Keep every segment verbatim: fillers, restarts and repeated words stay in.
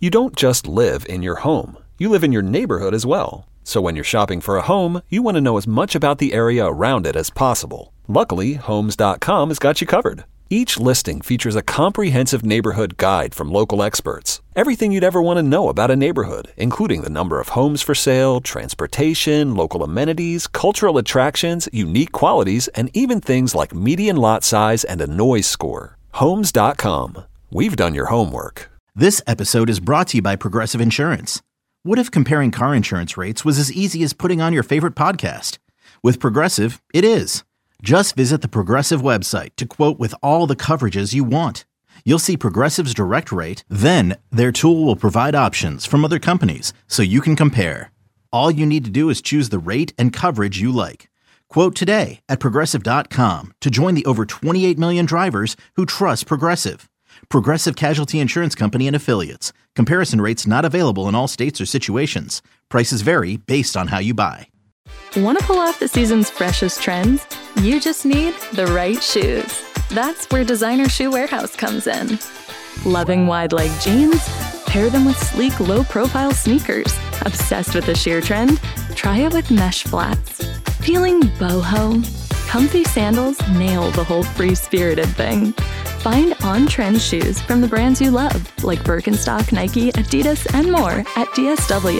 You don't just live in your home. You live in your neighborhood as well. So when you're shopping for a home, you want to know as much about the area around it as possible. Luckily, Homes dot com has got you covered. Each listing features a comprehensive neighborhood guide from local experts. Everything you'd ever want to know about a neighborhood, including the number of homes for sale, transportation, local amenities, cultural attractions, unique qualities, and even things like median lot size and a noise score. Homes dot com. We've done your homework. This episode is brought to you by Progressive Insurance. What if comparing car insurance rates was as easy as putting on your favorite podcast? With Progressive, it is. Just visit the Progressive website to quote with all the coverages you want. You'll see Progressive's direct rate, then their tool will provide options from other companies so you can compare. All you need to do is choose the rate and coverage you like. Quote today at Progressive dot com to join the over twenty-eight million drivers who trust Progressive. Progressive Casualty Insurance Company and Affiliates. Comparison rates not available in all states or situations. Prices vary based on how you buy. Want to pull off the season's freshest trends? You just need the right shoes. That's where Designer Shoe Warehouse comes in. Loving wide-leg jeans? Pair them with sleek, low-profile sneakers. Obsessed with the sheer trend? Try it with mesh flats. Feeling boho? Comfy sandals nail the whole free-spirited thing. Find on-trend shoes from the brands you love, like Birkenstock, Nike, Adidas, and more at D S W.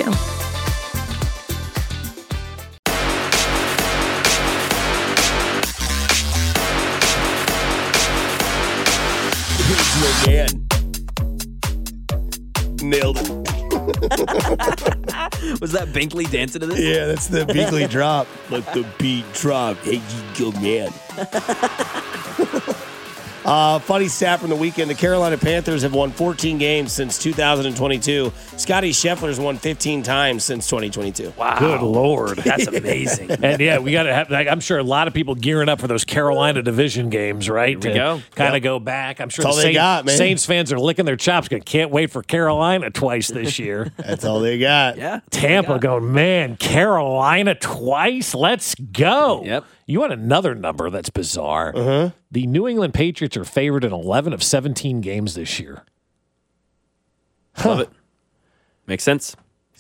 Man. Nailed it. Was that Binkley dancing to this? Yeah, that's the Binkley drop. Let the beat drop. Hey, you go, man. Uh, funny stat from the weekend. The Carolina Panthers have won fourteen games since two thousand twenty-two. Scotty Scheffler's won fifteen times since twenty twenty-two. Wow. Good Lord. That's amazing. And yeah, we got to have, like, I'm sure a lot of people gearing up for those Carolina division games, right? Here we go. Kind of Yep. go back. I'm sure That's the all they Saints, got, man. Saints fans are licking their chops. Going, can't wait for Carolina twice this year. That's all they got. Yeah. Tampa going, man, Carolina twice? Let's go. Yep. You want another number that's bizarre. Uh-huh. The New England Patriots are favored in eleven of seventeen games this year. Love it. Makes sense.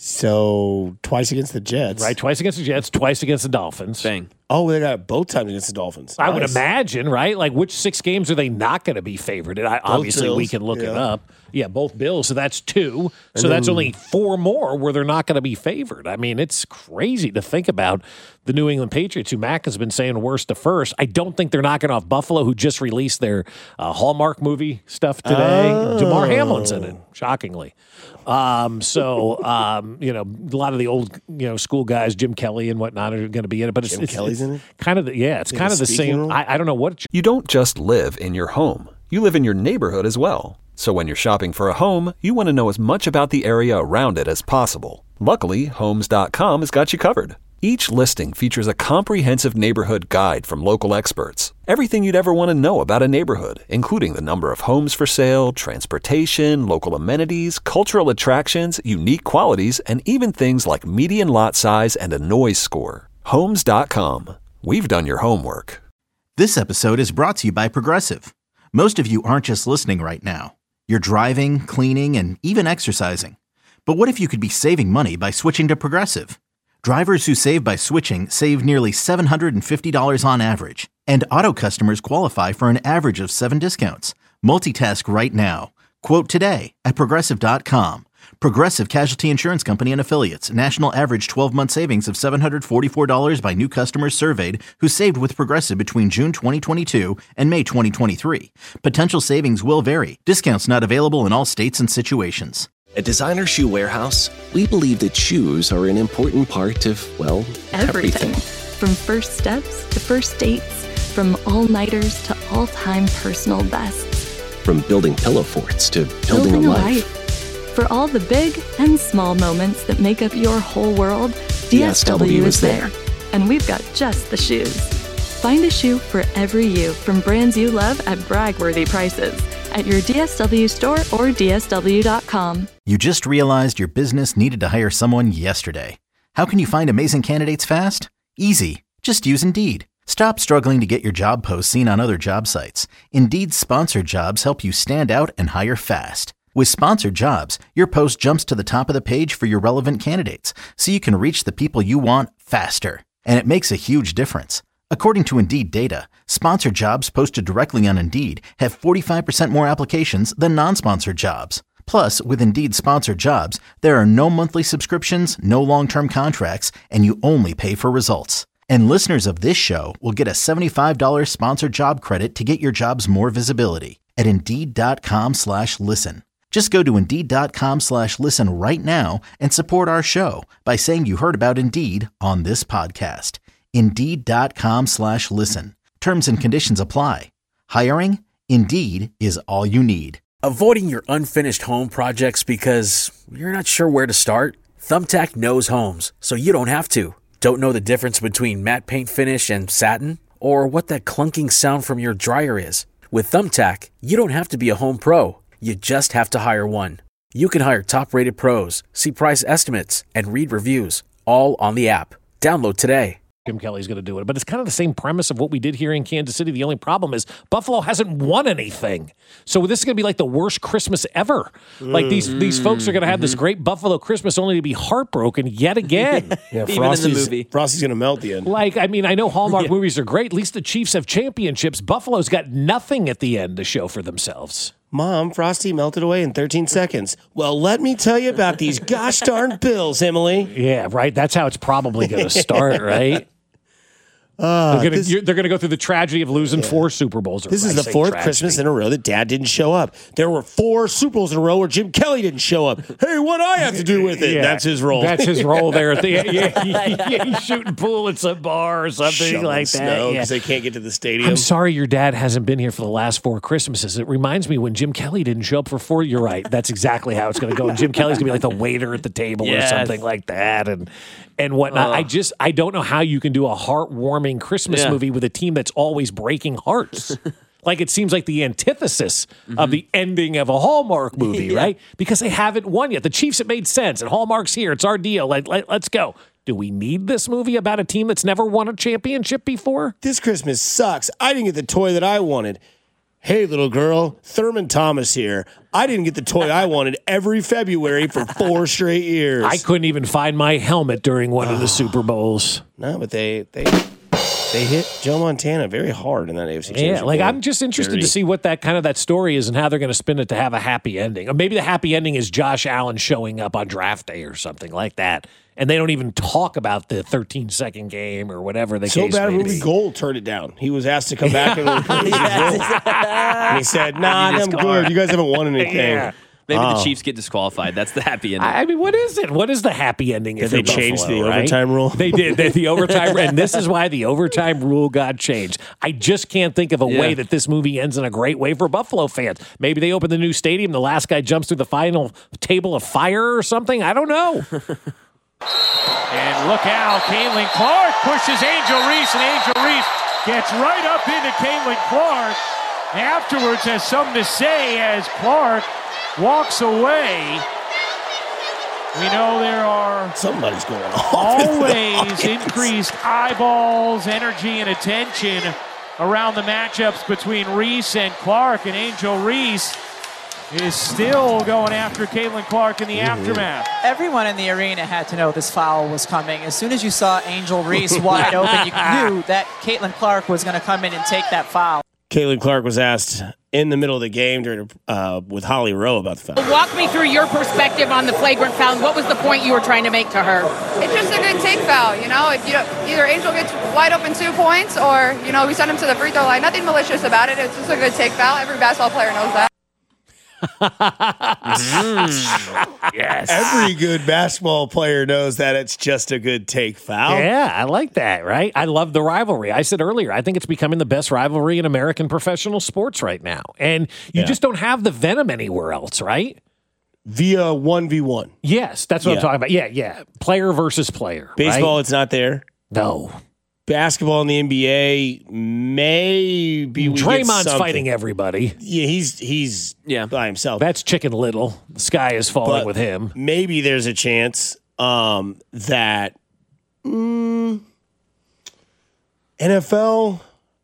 So, twice against the Jets. Right, twice against the Jets, twice against the Dolphins. Bang. Oh, they got both times against the Dolphins. I would Nice. imagine, right? Like, which six games are they not going to be favored? And I, obviously, we Bills, can look it yeah. up. Yeah, both Bills. So that's two. So And that's then- only four more where they're not going to be favored. I mean, it's crazy to think about the New England Patriots, who Mac has been saying worst to first. I don't think they're knocking off Buffalo, who just released their uh, Hallmark movie stuff today. Oh. Damar Hamlin's in it, shockingly. Um, so, um, you know, a lot of the old, you know, school guys, Jim Kelly and whatnot, are going to be in it. But it's, Jim it's, Kelly's it's in it? kind of the, yeah, it's Like kind a of the speaking same. role? I, I don't know what it You don't just live in your home. You live in your neighborhood as well. So when you're shopping for a home, you want to know as much about the area around it as possible. Luckily, Homes dot com has got you covered. Each listing features a comprehensive neighborhood guide from local experts. Everything you'd ever want to know about a neighborhood, including the number of homes for sale, transportation, local amenities, cultural attractions, unique qualities, and even things like median lot size and a noise score. Homes dot com. We've done your homework. This episode is brought to you by Progressive. Most of you aren't just listening right now. You're driving, cleaning, and even exercising. But what if you could be saving money by switching to Progressive? Drivers who save by switching save nearly seven hundred fifty dollars on average. And auto customers qualify for an average of seven discounts. Multitask right now. Quote today at Progressive dot com. Progressive Casualty Insurance Company and Affiliates. National average twelve-month savings of seven hundred forty-four dollars by new customers surveyed who saved with Progressive between June twenty twenty-two and May twenty twenty-three. Potential savings will vary. Discounts not available in all states and situations. At Designer Shoe Warehouse, we believe that shoes are an important part of, well, Everything. everything. From first steps to first dates, from all-nighters to all-time personal bests. From building pillow forts to building, a life. For all the big and small moments that make up your whole world, D S W is there. And we've got just the shoes. Find a shoe for every you from brands you love at brag-worthy prices at your D S W store or D S W dot com. You just realized your business needed to hire someone yesterday. How can you find amazing candidates fast? Easy. Just use Indeed. Stop struggling to get your job posts seen on other job sites. Indeed's sponsored jobs help you stand out and hire fast. With Sponsored Jobs, your post jumps to the top of the page for your relevant candidates, so you can reach the people you want faster. And it makes a huge difference. According to Indeed data, sponsored jobs posted directly on Indeed have forty-five percent more applications than non-sponsored jobs. Plus, with Indeed Sponsored Jobs, there are no monthly subscriptions, no long-term contracts, and you only pay for results. And listeners of this show will get a seventy-five dollars sponsored job credit to get your jobs more visibility at Indeed.com slash listen. Just go to Indeed.com slash listen right now and support our show by saying you heard about Indeed on this podcast. Indeed.com slash listen. Terms and conditions apply. Hiring? Indeed is all you need. Avoiding your unfinished home projects because you're not sure where to start? Thumbtack knows homes, so you don't have to. Don't know the difference between matte paint finish and satin? Or what that clunking sound from your dryer is? With Thumbtack, you don't have to be a home pro. You just have to hire one. You can hire top-rated pros, see price estimates, and read reviews, all on the app. Download today. Jim Kelly's going to do it. But it's kind of the same premise of what we did here in Kansas City. The only problem is Buffalo hasn't won anything. So this is going to be like the worst Christmas ever. Like these these folks are going to have this great Buffalo Christmas only to be heartbroken yet again. Yeah, Even Frosty's, in the movie. Frosty's going to melt the end. Like, I mean, I know Hallmark movies are great. At least the Chiefs have championships. Buffalo's got nothing at the end to show for themselves. Mom, Frosty melted away in thirteen seconds. Well, let me tell you about these gosh darn Bills, Emily. Yeah, right. That's how it's probably going to start, right? Uh, they're going to they're going to go through the tragedy of losing yeah. four Super Bowls. This I is the fourth tragedy. Christmas in a row that Dad didn't show up. There were four Super Bowls in a row where Jim Kelly didn't show up. Hey, what do I have to do with it? Yeah, that's his role. That's his role there at the yeah, yeah, yeah, he's shooting pool at some bar or something Shoveling like that. Snow because yeah. they can't get to the stadium. I'm sorry your dad hasn't been here for the last four Christmases. It reminds me when Jim Kelly didn't show up for four. You're right. That's exactly how it's going to go. And Jim Kelly's going to be like the waiter at the table Yes. or something like that, and and whatnot. Uh. I just I don't know how you can do a heartwarming Christmas Yeah. movie with a team that's always breaking hearts. Like it seems like the antithesis mm-hmm. of the ending of a Hallmark movie, yeah. right? Because they haven't won yet. The Chiefs, it made sense, and Hallmark's here. It's our deal. Let, let, let's go. Do we need this movie about a team that's never won a championship before? This Christmas sucks. I didn't get the toy that I wanted. Hey, little girl, Thurman Thomas here. I didn't get the toy I wanted every February for four straight years. I couldn't even find my helmet during one of the Super Bowls. No, but they they they hit Joe Montana very hard in that A F C Championship Yeah, like game. I'm just interested Dirty. to see what that kind of that story is and how they're going to spin it to have a happy ending. Or maybe the happy ending is Josh Allen showing up on draft day or something like that. And they don't even talk about the thirteen second game or whatever the so case bad may Ruby be. Gold turned it down. He was asked to come back and replace his role. And he said, nah, I'm good. You guys haven't won anything. Yeah. Maybe Oh. the Chiefs get disqualified. That's the happy ending. I mean, what is it? What is the happy ending? Did if they you're change Buffalo, the right? overtime rule? They did. They, the overtime, and this is why the overtime rule got changed. I just can't think of a Yeah. way that this movie ends in a great way for Buffalo fans. Maybe they open the new stadium, the last guy jumps through the final table of fire or something. I don't know. And look out, Caitlin Clark pushes Angel Reese, and Angel Reese gets right up into Caitlin Clark. Afterwards has something to say as Clark walks away. We know there are Somebody's going on. always increased eyeballs, energy, and attention around the matchups between Reese and Clark, and Angel Reese is still going after Caitlin Clark in the aftermath. Everyone in the arena had to know this foul was coming. As soon as you saw Angel Reese wide open, you knew that Caitlin Clark was going to come in and take that foul. Caitlin Clark was asked in the middle of the game during uh, with Holly Rowe about the foul. Walk me through your perspective on the flagrant foul. What was the point you were trying to make to her? It's just a good take foul, you know. If you either Angel gets wide open two points, or you know we send him to the free throw line. Nothing malicious about it. It's just a good take foul. Every basketball player knows that. Yes. Every good basketball player knows that it's just a good take foul. Yeah, I like that, right? I love the rivalry. I said earlier, I think it's becoming the best rivalry in American professional sports right now. And you Yeah. just don't have the venom anywhere else, right? Via one v one. Yes, that's what Yeah. I'm talking about. Yeah, yeah. Player versus player. Baseball, right? it's not there. No. Basketball in the N B A, maybe we get Draymond's something. fighting everybody. Yeah, he's he's Yeah. by himself. That's Chicken Little. The sky is falling But with him. Maybe there's a chance um, that mm, N F L,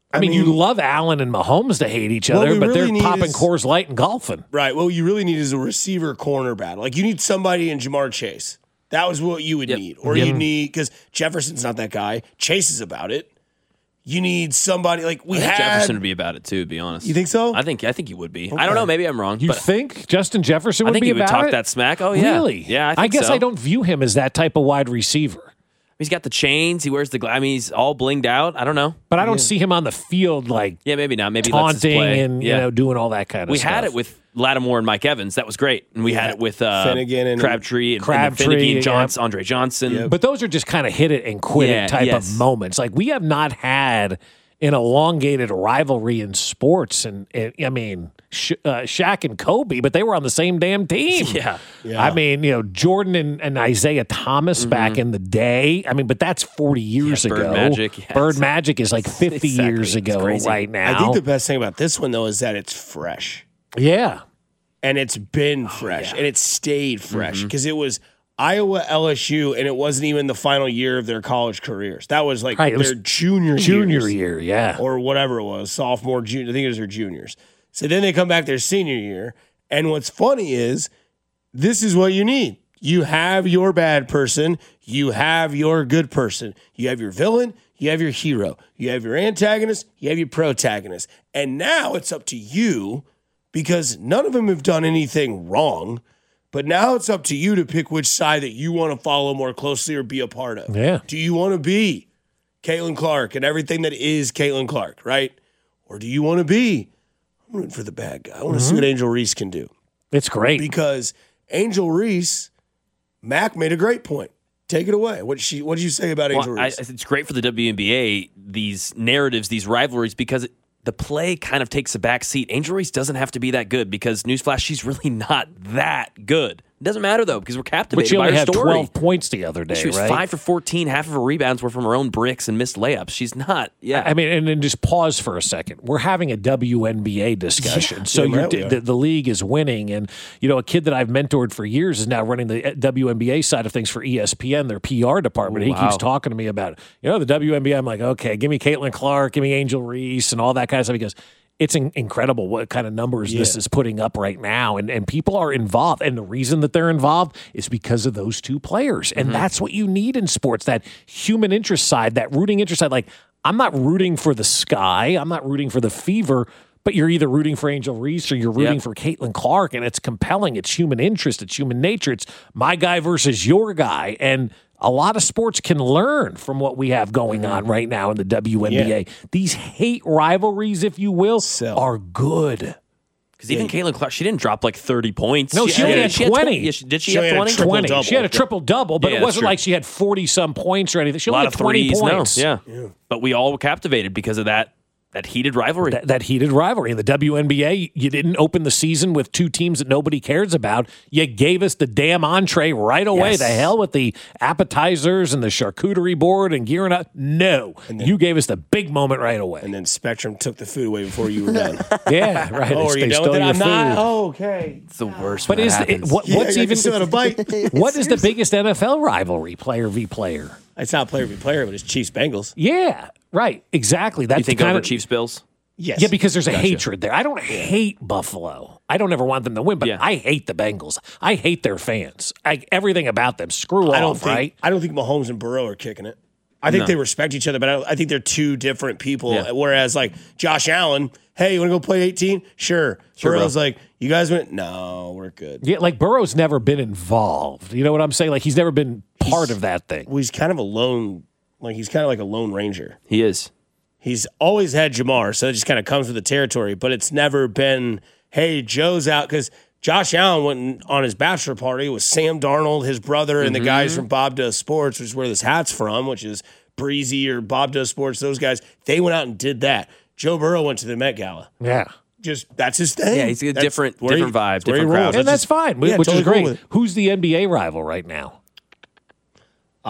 I, I mean, mean, you love Allen and Mahomes to hate each other, but really they're popping is, Coors Light and golfing. Right. What you really need is a receiver corner battle. Like, you need somebody in Jamar Chase. That was what you would yep. need. Or yep. you need, because Jefferson's not that guy. Chase is about it. You need somebody like we I think had. Jefferson would be about it too. To be honest, you think so? I think I think he would be. Okay. I don't know. Maybe I'm wrong. You but think Justin Jefferson would I think be he would about talk it? that smack. Oh yeah, really? Yeah, I, think I guess so. I don't view him as that type of wide receiver. He's got the chains. He wears the. Gla- I mean, he's all blinged out. I don't know, but I don't yeah. see him on the field like yeah, maybe not. Maybe taunting play. and yeah. you know doing all that kind of we stuff. We had it with Lattimore and Mike Evans. That was great, and we yeah. had it with uh, Finnegan and Crabtree and, Crabtree, and Finnegan, and Johnson, yeah. Andre Johnson. Yeah. But those are just kind of hit it and quit yeah, it type yes. of moments. Like we have not had an elongated rivalry in sports, and, and I mean Sha- uh, Shaq and Kobe, but they were on the same damn team. Yeah, yeah. I mean, you know, Jordan and, and Isaiah Thomas mm-hmm. back in the day. I mean, but that's forty years yeah, Bird ago. Magic, yes. Bird Magic is like fifty exactly. years ago right now. I think the best thing about this one though is that it's fresh. Yeah, and it's been fresh, oh, yeah. and it's stayed fresh because mm-hmm. it was Iowa, L S U, and it wasn't even the final year of their college careers. That was like right, their junior junior years, year, yeah, or whatever it was, sophomore, junior. I think it was their juniors. So then they come back their senior year, and what's funny is this is what you need. You have your bad person, you have your good person, you have your villain, you have your hero, you have your antagonist, you have your protagonist, and now it's up to you because none of them have done anything wrong. But now it's up to you to pick which side that you want to follow more closely or be a part of. Yeah. Do you want to be Caitlin Clark and everything that is Caitlin Clark, right? Or do you want to be, I'm rooting for the bad guy. I want to mm-hmm. see what Angel Reese can do. It's great. Because Angel Reese, Mac made a great point. Take it away. What did, she, what did you say about Angel well, Reese? I, it's great for the W N B A, these narratives, these rivalries, because it, the play kind of takes a back seat. Angel Reese doesn't have to be that good because, newsflash, she's really not that good. It doesn't matter, though, because we're captivated but she by only her had story. twelve points the other day, She was right? five for fourteen. Half of her rebounds were from her own bricks and missed layups. She's not, yeah. I mean, and then just pause for a second. We're having a W N B A discussion. Yeah, so yeah, you're, right the, the league is winning. And, you know, a kid that I've mentored for years is now running the W N B A side of things for E S P N, their P R department. Ooh, he wow. keeps talking to me about, you know, the W N B A. I'm like, okay, give me Caitlin Clark, give me Angel Reese and all that kind of stuff. He goes, it's in- incredible what kind of numbers yeah. this is putting up right now. And, and people are involved. And the reason that they're involved is because of those two players. And mm-hmm. that's what you need in sports, that human interest side, that rooting interest side. Like, I'm not rooting for the sky. I'm not rooting for the fever. But you're either rooting for Angel Reese or you're rooting yep. for Caitlin Clark. And it's compelling. It's human interest. It's human nature. It's my guy versus your guy. And a lot of sports can learn from what we have going on right now in the W N B A. Yeah. These hate rivalries, if you will, so. are good. Because even yeah. Caitlin Clark, she didn't drop like thirty points. No, she, she only had, had twenty. twenty. Yeah, she, did she, she have twenty? twenty. She had a triple-double, but yeah, it wasn't like she had forty-some points or anything. She a only lot had of twenty threes, points. No. Yeah. yeah. But we all were captivated because of that. That heated rivalry. That, that heated rivalry. In the W N B A, you didn't open the season with two teams that nobody cares about. You gave us the damn entree right away. Yes. The hell with the appetizers and the charcuterie board and gearing up. No. Then, you gave us the big moment right away. And then Spectrum took the food away before you were done. yeah, right. Oh, they, are you they done with it? I'm food. not. Oh, okay. It's the worst. But is it, what, yeah, what's even still a bite. What is the biggest N F L rivalry, player v player? It's not player v player, but it's Chiefs Bengals. Yeah, right. Exactly. That's you think the kind over of, Chiefs Bills? Yes. Yeah, because there's a gotcha. hatred there. I don't hate Buffalo. I don't ever want them to win, but yeah. I hate the Bengals. I hate their fans. I, everything about them. Screw I don't off, think, right? I don't think Mahomes and Burrow are kicking it. I think no. they respect each other, but I, I think they're two different people. Yeah. Whereas, like, Josh Allen, hey, you want to go play eighteen? Sure. sure Burrow's bro. like, you guys went? No, we're good. Yeah, like, Burrow's never been involved. You know what I'm saying? Like, he's never been part he's, of that thing. Well, he's kind of a lone, like, he's kind of like a lone ranger. He is. He's always had Jamar, so it just kind of comes with the territory. But it's never been, hey, Joe's out. Because Josh Allen went on his bachelor party with Sam Darnold, his brother, and mm-hmm. the guys from Bob Does Sports, which is where this hat's from, which is Breezy or Bob Does Sports. Those guys, they went out and did that. Joe Burrow went to the Met Gala. Yeah. Just, that's his thing. Yeah, he's a that's different different he, vibe, different crowd. And that's, that's fine, yeah, which totally is great. Cool Who's the N B A rival right now? Uh,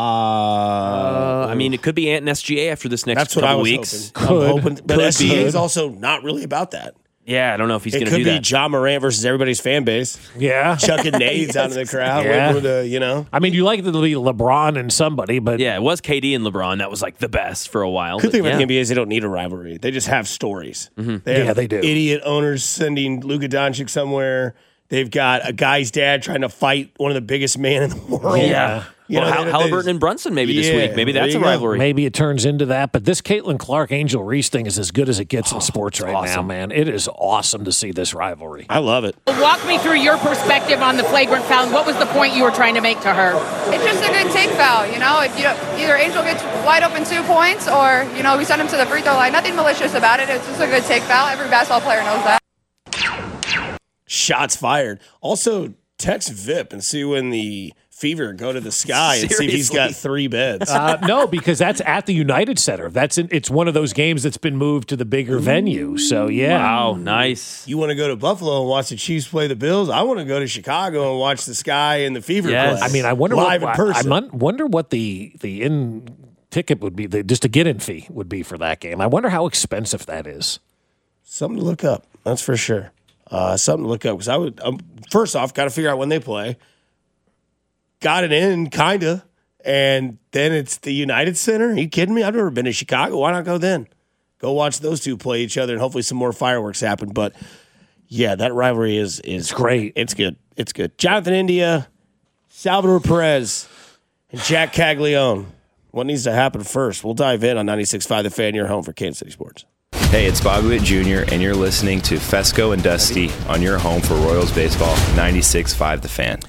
uh, I mean, it could be Ant and S G A after this next that's couple what I was weeks. Hoping. I'm hoping, but could S G A be. is also not really about that. Yeah, I don't know if he's It going to could do be that. John Morant versus everybody's fan base. Yeah. Chucking nades out of the crowd. Yeah. waiting to, you know. I mean, you like it to be LeBron and somebody, but Yeah, it was K D and LeBron. That was like the best for a while. Good but thing about yeah. the N B A is they don't need a rivalry. They just have stories. Mm-hmm. They have Yeah, they do. Idiot owners sending Luka Doncic somewhere. They've got a guy's dad trying to fight one of the biggest men in the world. Yeah. You well, know, Hal- they- Halliburton they- and Brunson maybe this Yeah, week. Maybe there that's a you go. rivalry. maybe it turns into that. But this Caitlin Clark Angel Reese thing is as good as it gets in sports right now, awesome. man. It is awesome to see this rivalry. I love it. Walk me through your perspective on the flagrant foul. What was the point you were trying to make to her? It's just a good take foul, you know. If you don't, either Angel gets wide open two points, or you know we send him to the free throw line. Nothing malicious about it. It's just a good take foul. Every basketball player knows that. Shots fired. Also, text V I P and see when the Fever go to the sky and see if he's got Seriously? three beds. Uh, no, because that's at the United Center. That's in, it's one of those games that's been moved to the bigger venue. So yeah, Wow, nice. You want to go to Buffalo and watch the Chiefs play the Bills? I want to go to Chicago and watch the Sky and the Fever Yes. play. I mean, I wonder live what in person. I, I mon- wonder what the the in ticket would be, the, just a get in fee would be for that game. I wonder how expensive that is. Something to look up. That's for sure. Uh, something to look up because I would um, first off got to figure out when they play. Got it in, kinda, and then it's the United Center. Are you kidding me? I've never been to Chicago. Why not go then? Go watch those two play each other, and hopefully some more fireworks happen. But yeah, that rivalry is is It's great. It's good. It's good. Jonathan India, Salvador Perez, and Jack Caglione. What needs to happen first? We'll dive in on ninety-six point five The Fan, your home for Kansas City Sports. Hey, it's Bobby Witt Junior, and you're listening to Fesco and Dusty on your home for Royals baseball, ninety-six point five The Fan.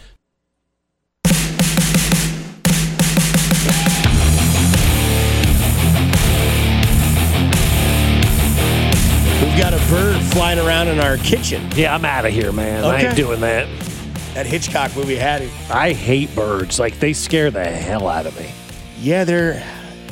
We've got a bird flying around in our kitchen. Yeah, I'm out of here, man. I Okay. ain't doing that. That Hitchcock movie had it. I hate birds. Like, they scare the hell out of me. Yeah, they're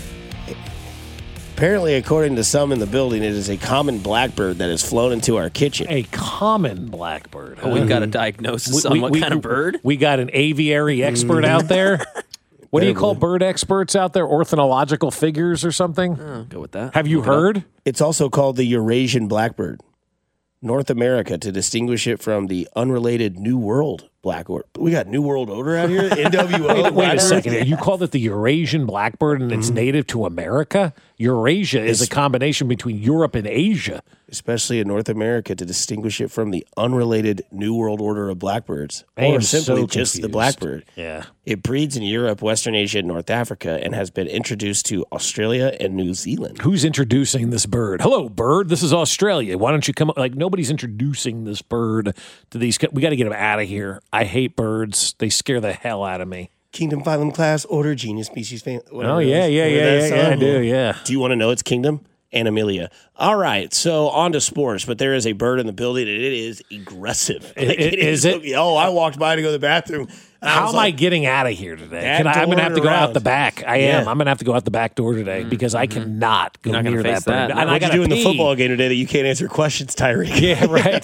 apparently, according to some in the building, it is a common blackbird that has flown into our kitchen. A common blackbird. Oh, we've got a diagnosis on what kind of bird? We got an aviary expert out there. What do you call bird experts out there? Ornithological figures or something? Oh, go with that. Have you Look it up. heard? It's also called the Eurasian blackbird, North America, to distinguish it from the unrelated New World blackbird. We got New World order out here. N W O. Wait, wait a blackbird? second. here. You called it the Eurasian blackbird and it's native to America? Eurasia is a combination between Europe and Asia. Especially in North America, to distinguish it from the unrelated New World order of blackbirds, I or am simply so just the confused. blackbird. Yeah. It breeds in Europe, Western Asia, and North Africa, and has been introduced to Australia and New Zealand. Who's introducing this bird? Hello, bird. This is Australia. Why don't you come? Like, nobody's introducing this bird to these. We got to get them out of here. I hate birds. They scare the hell out of me. Kingdom, phylum, class, order, genus, species, family. Oh, yeah, yeah, yeah, yeah, yeah, I do, yeah. Do you want to know its kingdom? Animalia. All right, so on to sports, but there is a bird in the building, and it is aggressive. I- I- is it? Oh, I walked by to go to the bathroom. and I How was am I like, getting out of here today? That Can I, I'm going to door have to go out around. the back. I Yeah. am. I'm going to have to go out the back door today because I cannot go You're not gonna near face that bird. that. And I What'd you got do in the football game today that you can't answer questions, Tyreek? Yeah, right.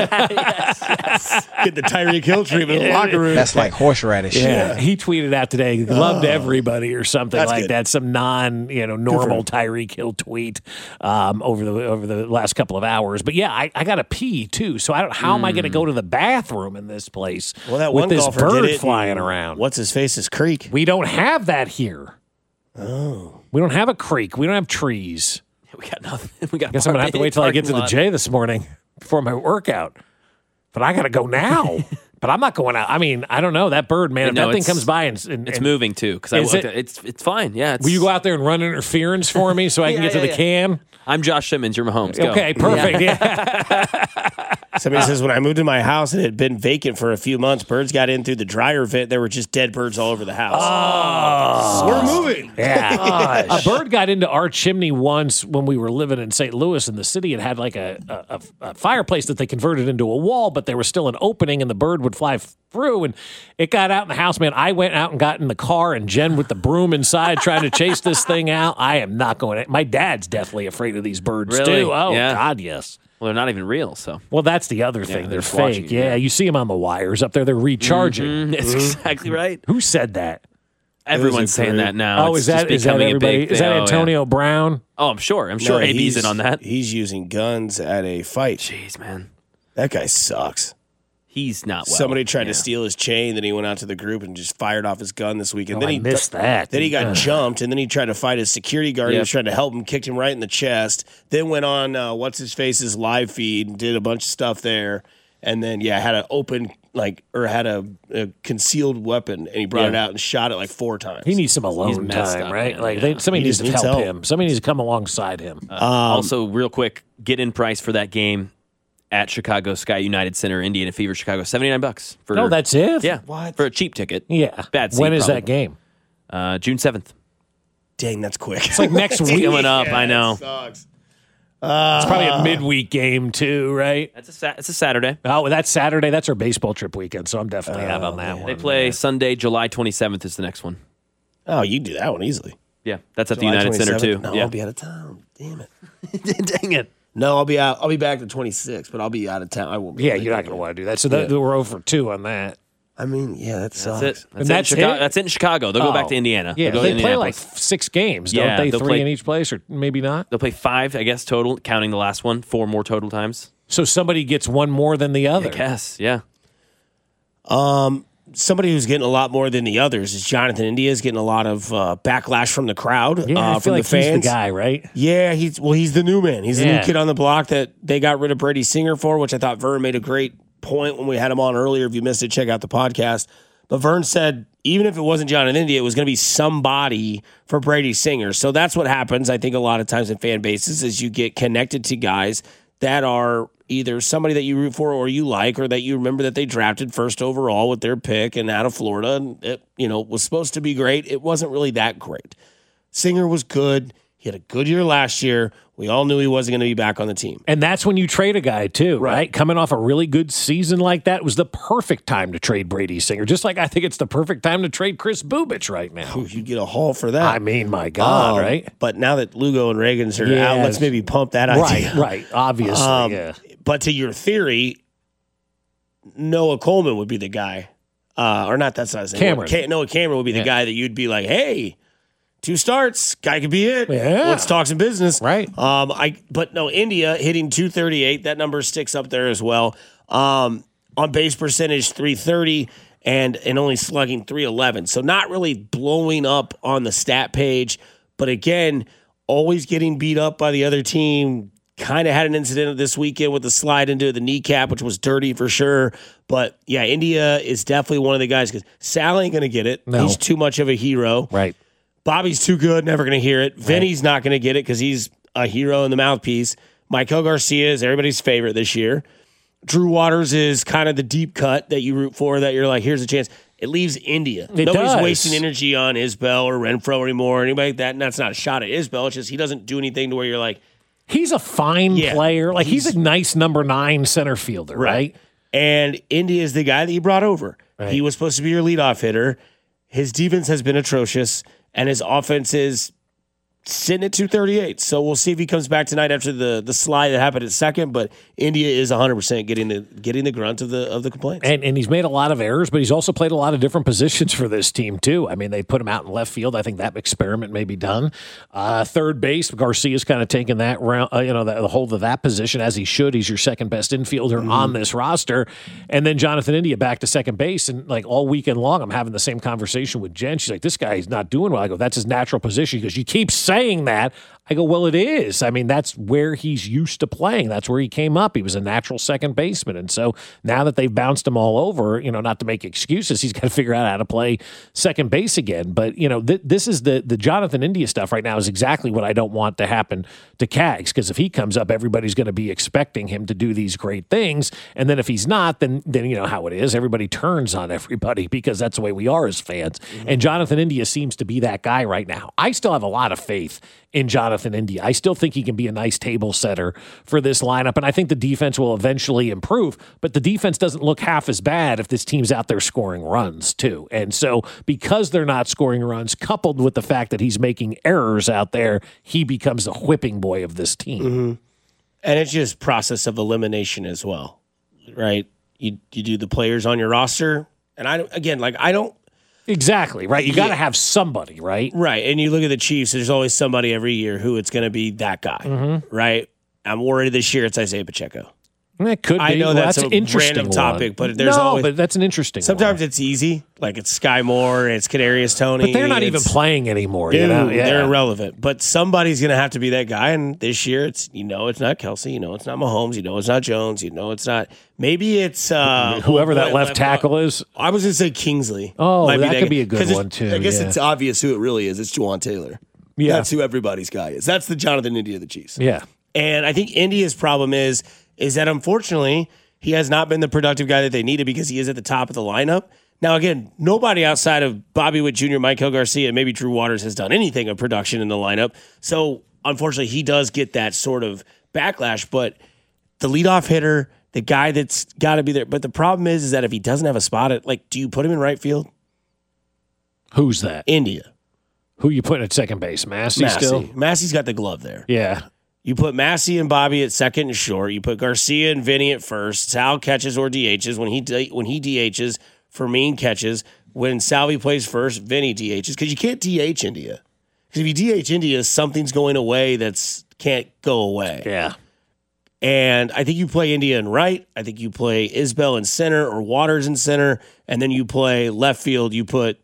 Get the Tyreek Hill treatment in the locker room. That's like horseradish. Yeah, he tweeted out today, loved everybody or something That's like good. that. Some non, you know, normal Tyreek Hill tweet um, over the over the last couple of hours. But yeah, I, I got to pee too. So I don't. How am I going to go to the bathroom in this place Well, that with one this golfer bird did it. flying and around? What's his face is Creek. We don't have that here. Oh, we don't have a creek. We don't have trees. We got nothing. We got. I guess I'm gonna have to wait till I get to the J this morning before my workout. But I got to go now. But I'm not going out. I mean, I don't know. That bird, man, if No, that thing it's- comes by and, and It's and- moving too because I Is looked it? at it's it's fine. Yeah. It's, Will you go out there and run interference for me so I can Yeah, get to yeah, the yeah. can? I'm Josh Simmons. You're Mahomes. Go. Okay, perfect. Yeah. Somebody says, when I moved to my house and it had been vacant for a few months, birds got in through the dryer vent. There were just dead birds all over the house. Oh. We're moving. Yeah. A bird got into our chimney once when we were living in Saint Louis, and the city had had like a, a, a fireplace that they converted into a wall, but there was still an opening, and the bird would fly through, and it got out in the house, man. I went out and got in the car, and Jen with the broom inside trying to chase this thing out. I am not going to. My dad's deathly afraid of these birds, Really? too. Oh, Yeah. God, yes. Well, they're not even real. So Well, that's the other thing. they're they're just watching fake. you, yeah. yeah. you see them on the wires up there. They're recharging. Mhm, that's exactly right. Who said that? Everyone's saying great- that now. Oh, It's is that just is that becoming a everybody? big Is that thing. Oh, Antonio yeah. Brown? Oh, I'm sure. I'm sure No, A B's he's- in on that. He's using guns at a fight. Jeez, man. That guy sucks. He's not well. Somebody tried Yeah. to steal his chain, then he went out to the group and just fired off his gun this weekend. Oh, then I he missed that. Then he got Ugh. jumped, and then he tried to fight his security guard. He Yep. was trying to help him, kicked him right in the chest. Then went on uh, what's his face's live feed and did a bunch of stuff there. And then yeah, had an open like or had a, a concealed weapon, and he brought Yeah. it out and shot it like four times. He needs some He's alone messed time, up, right? man, Like yeah. they, somebody He needs just to needs help help. him. Somebody needs to come alongside him. Uh, also, real quick, get in price for that game at Chicago Sky United Center, Indiana Fever, Chicago, seventy-nine bucks. For, Oh, that's it? Yeah. What? For a cheap ticket. Yeah. Bad seat, When is probably. that game? Uh, June seventh. Dang, that's quick. It's like next It's week. coming up, I know. It sucks. It's probably a midweek game too, right? That's a sa- it's a Saturday. Oh, well, that's Saturday. That's our baseball trip weekend, so I'm definitely out on that one. They play Sunday, July twenty-seventh is the next one. Oh, you can do that one easily. Yeah, that's at July the United Center too. twenty-seventh? No, yeah. I'll be out of town. Damn it. Dang it. No, I'll be out. I'll be back the twenty-sixth, but I'll be out of town. I won't. Be Yeah, able to you're not make going to it. want to do that. So that, Yeah. we're over two on that. I mean, yeah, that sucks. That's it. That's, And it that's in Chicago. it? That's it in Chicago. They'll go back Oh. to Indiana. Yeah, They'll go they to play like Indianapolis. six games, Yeah, don't they? they'll Three play- in each place, or maybe not? They'll play five, I guess, total, counting the last one. Four more total times. So somebody gets one more than the other. I guess, yeah. Um, somebody who's getting a lot more than the others is Jonathan India is getting a lot of uh, backlash from the crowd. Yeah, uh, I feel from like the fans. he's the guy, right? Yeah, he's well, he's the new man. He's the Yeah. new kid on the block that they got rid of Brady Singer for, which I thought Vern made a great point when we had him on earlier. If you missed it, check out the podcast. But Vern said even if it wasn't Jonathan India, it was going to be somebody for Brady Singer. So that's what happens, I think, a lot of times in fan bases is you get connected to guys that are either somebody that you root for or you like, or that you remember that they drafted first overall with their pick and out of Florida. And it, you know, was supposed to be great. It wasn't really that great. Singer was good. He had a good year last year. We all knew he wasn't going to be back on the team. And that's when you trade a guy, too, right? Right. Coming off a really good season like that was the perfect time to trade Brady Singer. Just like I think it's the perfect time to trade Chris Bubich right now. Ooh, you get a haul for that. I mean, my God, Um, right? But now that Lugo and Reagans are Yes. out, let's maybe pump that Right, idea. right. Obviously, Um, yeah. But to your theory, Noah Coleman would be the guy. Uh, or not, that's not his name. Cameron. Ca- Noah Cameron would be the Yeah. guy that you'd be like, hey, two starts, guy could be it. Yeah. Let's talk some business. Right. Um, I but no, India hitting two thirty-eight. That number sticks up there as well. Um, on base percentage three thirty and and only slugging three eleven. So not really blowing up on the stat page, but again, always getting beat up by the other team. Kind of had an incident this weekend with the slide into the kneecap, which was dirty for sure. But yeah, India is definitely one of the guys because Sal ain't going to get it. No. He's too much of a hero. Right. Bobby's too good, never going to hear it. Vinny's not going to get it because he's a hero in the mouthpiece. Michael Garcia is everybody's favorite this year. Drew Waters is kind of the deep cut that you root for, that you're like, here's a chance. It leaves India. It Nobody's does. wasting energy on Isbell or Renfro anymore, or anybody like that. And that's not a shot at Isbell. It's just he doesn't do anything to where you're like, He's a fine Yeah, player. Like, he's, he's- a nice number nine center fielder, right? And India is the guy that you brought over. Right. He was supposed to be your leadoff hitter. His defense has been atrocious, and his offense is sitting at two thirty-eight. So we'll see if he comes back tonight after the the slide that happened at second. But India is one hundred percent getting the getting the grunt of the of the complaints. And and he's made a lot of errors, but he's also played a lot of different positions for this team too. I mean, they put him out in left field. I think that experiment may be done. Uh, third base, Garcia's kind of taken that round, uh, you know, the, the hold of that position as he should. He's your second best infielder Mm-hmm. on this roster. And then Jonathan India back to second base, and like all weekend long, I'm having the same conversation with Jen. She's like, "This guy's not doing well." I go, "That's his natural position." Because you keep saying that. I go, well, it is. I mean, that's where he's used to playing. That's where he came up. He was a natural second baseman. And so now that they've bounced him all over, you know, not to make excuses, he's got to figure out how to play second base again. But, you know, th- this is the the Jonathan India stuff right now is exactly what I don't want to happen to Cags, because if he comes up, everybody's going to be expecting him to do these great things. And then if he's not, then, then you know how it is. Everybody turns on everybody because that's the way we are as fans. Mm-hmm. And Jonathan India seems to be that guy right now. I still have a lot of faith in Jonathan India. I still think he can be a nice table setter for this lineup, and I think the defense will eventually improve, but the defense doesn't look half as bad if this team's out there scoring runs, too. And so because they're not scoring runs, coupled with the fact that he's making errors out there, he becomes the whipping boy of this team. Mm-hmm. And it's just process of elimination as well, right? You you do the players on your roster, and I again, like I don't, Exactly, right? You got to Yeah. have somebody, right? Right. And you look at the Chiefs, there's always somebody every year who it's going to be that guy, Mm-hmm. right? I'm worried this year it's Isaiah Pacheco. That could be. I know Well, that's, that's a an interesting random topic, one. but there's no, always. but that's an interesting Sometimes one. it's easy, like it's Sky Moore, it's Kadarius Toney. But they're not even it's- playing anymore. Dude, you know? Yeah. they're irrelevant. But somebody's going to have to be that guy. And this year, it's you know it's not Kelsey, you know it's not Mahomes, you know it's not Jones, you know it's not. Maybe it's uh, Whoever that boy, left tackle is. I was going to say Kingsley. Oh, Might that guy. could be a good 'Cause it's- one, too, I guess yeah. it's obvious who it really is. It's Juwan Taylor. Yeah. That's who everybody's guy is. That's the Jonathan India of the Chiefs. Yeah. And I think India's problem is is that unfortunately he has not been the productive guy that they needed because he is at the top of the lineup. Now, again, nobody outside of Bobby Witt Junior, Michael Garcia, and maybe Drew Waters has done anything of production in the lineup. So, unfortunately, he does get that sort of backlash. But the leadoff hitter, the guy that's got to be there. But the problem is, is that if he doesn't have a spot, at like, do you put him in right field? Who's that? India. Who you putting at second base? Massey, Massey. still? Massey's got the glove there. Yeah. You put Massey and Bobby at second and short. You put Garcia and Vinny at first. Sal catches or D Hs. When he D- when he D Hs, Fermin catches. When Salvi plays first, Vinny D Hs. Because you can't D H India. Because if you D H India, something's going away that's can't go away. Yeah. And I think you play India in right. I think you play Isbell in center or Waters in center. And then you play left field. You put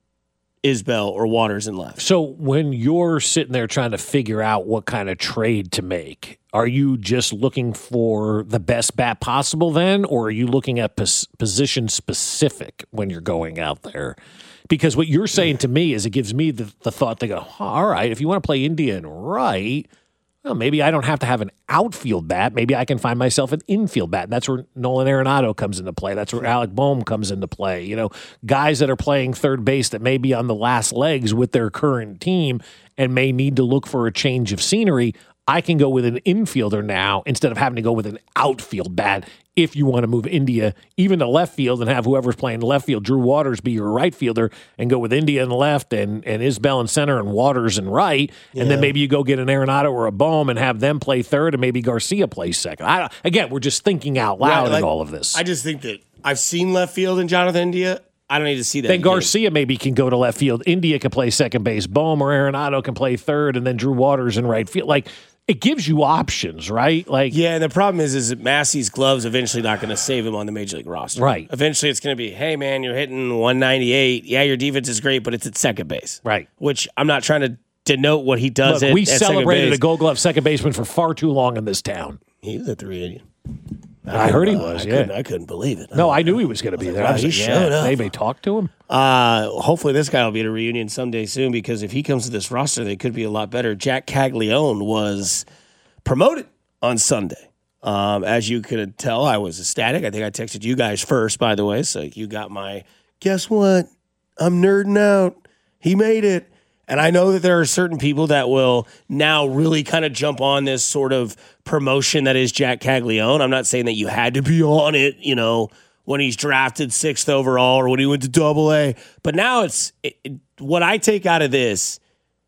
Isbell or Waters in left. So when you're sitting there trying to figure out what kind of trade to make, are you just looking for the best bat possible then, or are you looking at pos- position specific when you're going out there? Because what you're saying to me is it gives me the, the thought to go, huh, all right, if you want to play India in right, well, maybe I don't have to have an outfield bat. Maybe I can find myself an infield bat. And that's where Nolan Arenado comes into play. That's where Alec Boehm comes into play. You know, guys that are playing third base that may be on the last legs with their current team and may need to look for a change of scenery. I can go with an infielder now instead of having to go with an outfield bat if you want to move India even to left field and have whoever's playing left field, Drew Waters, be your right fielder and go with India in the left and, and Isbell in center and Waters in right. Yeah. And then maybe you go get an Arenado or a Boehm and have them play third and maybe Garcia play second. I, again, we're just thinking out loud Right, like, in all of this. I just think that I've seen left field in Jonathan India. I don't need to see that. Then again. Garcia maybe can go to left field. India can play second base. Boehm or Arenado can play third, and then Drew Waters in right field. Like, it gives you options, right? Like, Yeah, and the problem is, is that Massey's glove's eventually not going to save him on the major league roster. Right. Eventually, it's going to be, hey man, you're hitting one ninety-eight. Yeah, your defense is great, but it's at second base. Right. Which I'm not trying to denote what he does. look, at, we at second celebrated base. a Gold Glove second baseman for far too long in this town. He was at the reunion. I, heard he couldn't- was. I yeah, couldn't, I couldn't believe it. no, I knew he was going to be there. wow, I was he like, yeah, showed up. Maybe talk to him. Uh, hopefully, this guy will be at a reunion someday soon because if he comes to this roster, they could be a lot better. Jack Caglione was promoted on Sunday. Um, as you could tell, I was ecstatic. I think I texted you guys first, by the way. So you got my, guess what? I'm nerding out. He made it. And I know that there are certain people that will now really kind of jump on this sort of promotion that is Jack Caglione. I'm not saying that you had to be on it, you know, when he's drafted sixth overall or when he went to double A. But now it's it, it, what I take out of this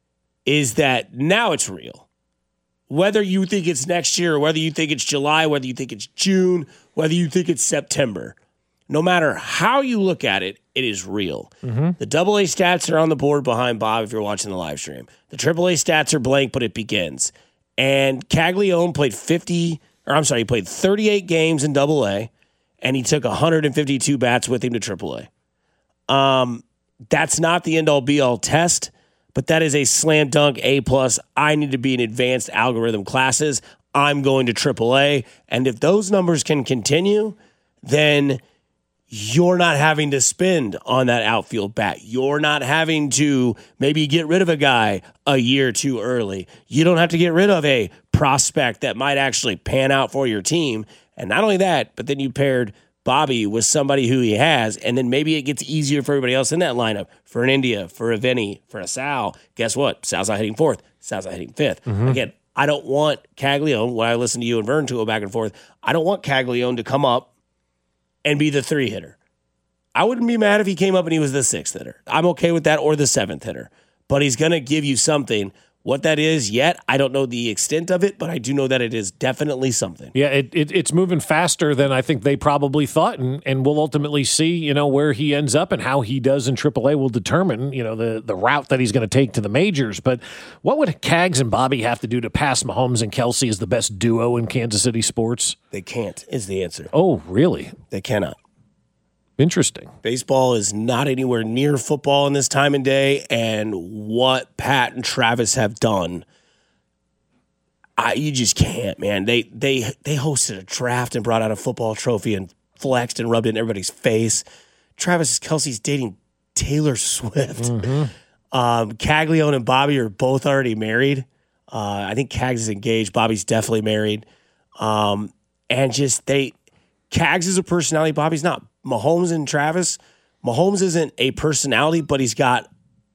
is that now it's real. Whether you think it's next year or whether you think it's July, whether you think it's June, whether you think it's September, no matter how you look at it, it is real. Mm-hmm. The double A stats are on the board behind Bob if you're watching the live stream. The triple A stats are blank, but it begins. And Caglione played fifty, or I'm sorry, he played thirty-eight games in double A, and he took one hundred fifty-two bats with him to triple A. Um, that's not the end-all be-all test, but that is a slam dunk A plus. I need to be in advanced algorithm classes. I'm going to triple A. And if those numbers can continue, then you're not having to spend on that outfield bat. You're not having to maybe get rid of a guy a year too early. You don't have to get rid of a prospect that might actually pan out for your team. And not only that, but then you paired Bobby with somebody who he has, and then maybe it gets easier for everybody else in that lineup. For an India, for a Vinny, for a Sal. Guess what? Sal's not hitting fourth. Sal's not hitting fifth. Mm-hmm. Again, I don't want Caglione, when I listen to you and Vern to go back and forth, I don't want Caglione to come up and be the three hitter. I wouldn't be mad if he came up and he was the sixth hitter. I'm okay with that, or the seventh hitter. But he's going to give you something What that is yet, I don't know the extent of it, but I do know that it is definitely something. Yeah, it, it, it's moving faster than I think they probably thought, and, and we'll ultimately see, you know, where he ends up and how he does in triple A will determine, you know, the, the route that he's going to take to the majors. But what would Cags and Bobby have to do to pass Mahomes and Kelsey as the best duo in Kansas City sports? They can't, is the answer. Oh, really? They cannot. Interesting. Baseball is not anywhere near football in this time and day, and what Pat and Travis have done, I, you just can't, man. They they they hosted a draft and brought out a football trophy and flexed and rubbed it in everybody's face. Travis Kelsey's dating Taylor Swift. Mm-hmm. Um, Caglione and Bobby are both already married. Uh, I think Cags is engaged. Bobby's definitely married. Um, and just they, Cags is a personality. Bobby's not. Mahomes and Travis, Mahomes isn't a personality, but he's got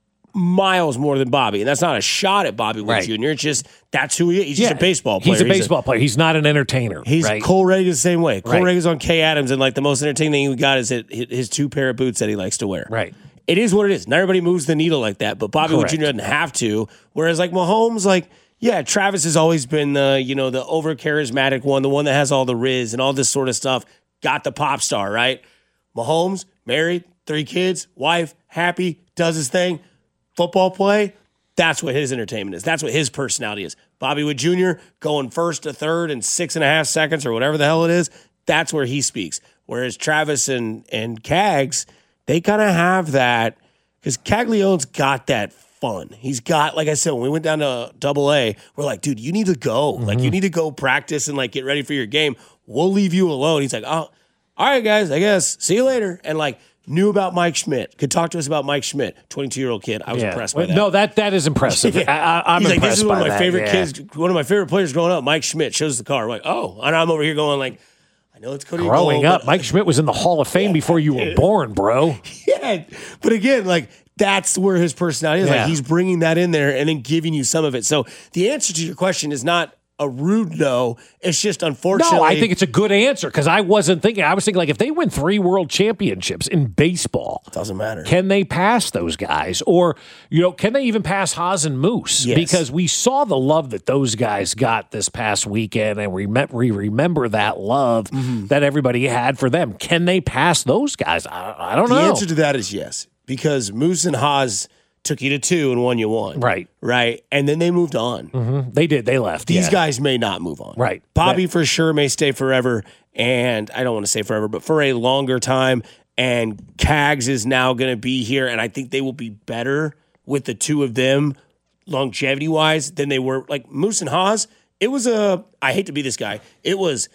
miles more than Bobby. And that's not a shot at Bobby Wood Right. Junior It's just, that's who he is. He's Yeah, just a baseball player. He's a baseball player. He's not an entertainer. He's right? Cole Reagan the same way. Cole Right. Reagan's on Kay Adams, and like the most entertaining thing he got is that his two pair of boots that he likes to wear. Right. It is what it is. Not everybody moves the needle like that, but Bobby Wood Correct. Junior doesn't have to. Whereas like Mahomes, like, yeah, Travis has always been the, you know, the over charismatic one, the one that has all the riz and all this sort of stuff. Got the pop star, right? Mahomes, married, three kids, wife, happy, does his thing. Football play, that's what his entertainment is. That's what his personality is. Bobby Wood Junior going first to third in six and a half seconds or whatever the hell it is, that's where he speaks. Whereas Travis and, and Cags, they kind of have that, because Caglione's got that fun. He's got, like I said, when we went down to double A, we're like, dude, you need to go. Mm-hmm. Like, you need to go practice and like get ready for your game. We'll leave you alone. He's like, oh, all right, guys, I guess. See you later. And like, knew about Mike Schmidt. Could talk to us about Mike Schmidt, twenty-two-year-old kid. I was Yeah. impressed by that. No, that that is impressive. Yeah. I, I, I'm He's like, impressed this is one by of my that, favorite yeah. kids, one of my favorite players growing up, Mike Schmidt, shows the car. I'm like, oh. And I'm over here going like, I know it's Cody Growing Gold, up, but- Mike Schmidt was in the Hall of Fame before you were born, bro. Yeah, but again, like that's where his personality is. Yeah. Like he's bringing that in there and then giving you some of it. So the answer to your question is not a rude no. It's just unfortunately. No, I think it's a good answer because I wasn't thinking. I was thinking like if they win three world championships in baseball, doesn't matter. Can they pass those guys, or you know, can they even pass Haas and Moose? Yes. Because we saw the love that those guys got this past weekend, and we rem- we remember that love Mm-hmm. that everybody had for them. Can they pass those guys? I, I don't the know. The answer to that is yes, because Moose and Haas took you to two and won you one. Right. Right. And then they moved on. Mm-hmm. They did. They left. These yeah. guys may not move on. Right. Bobby That- for sure may stay forever. And I don't want to say forever, but for a longer time. And Cags is now going to be here. And I think they will be better with the two of them longevity wise than they were. Like Moose and Haas, it was a, I hate to be this guy. It was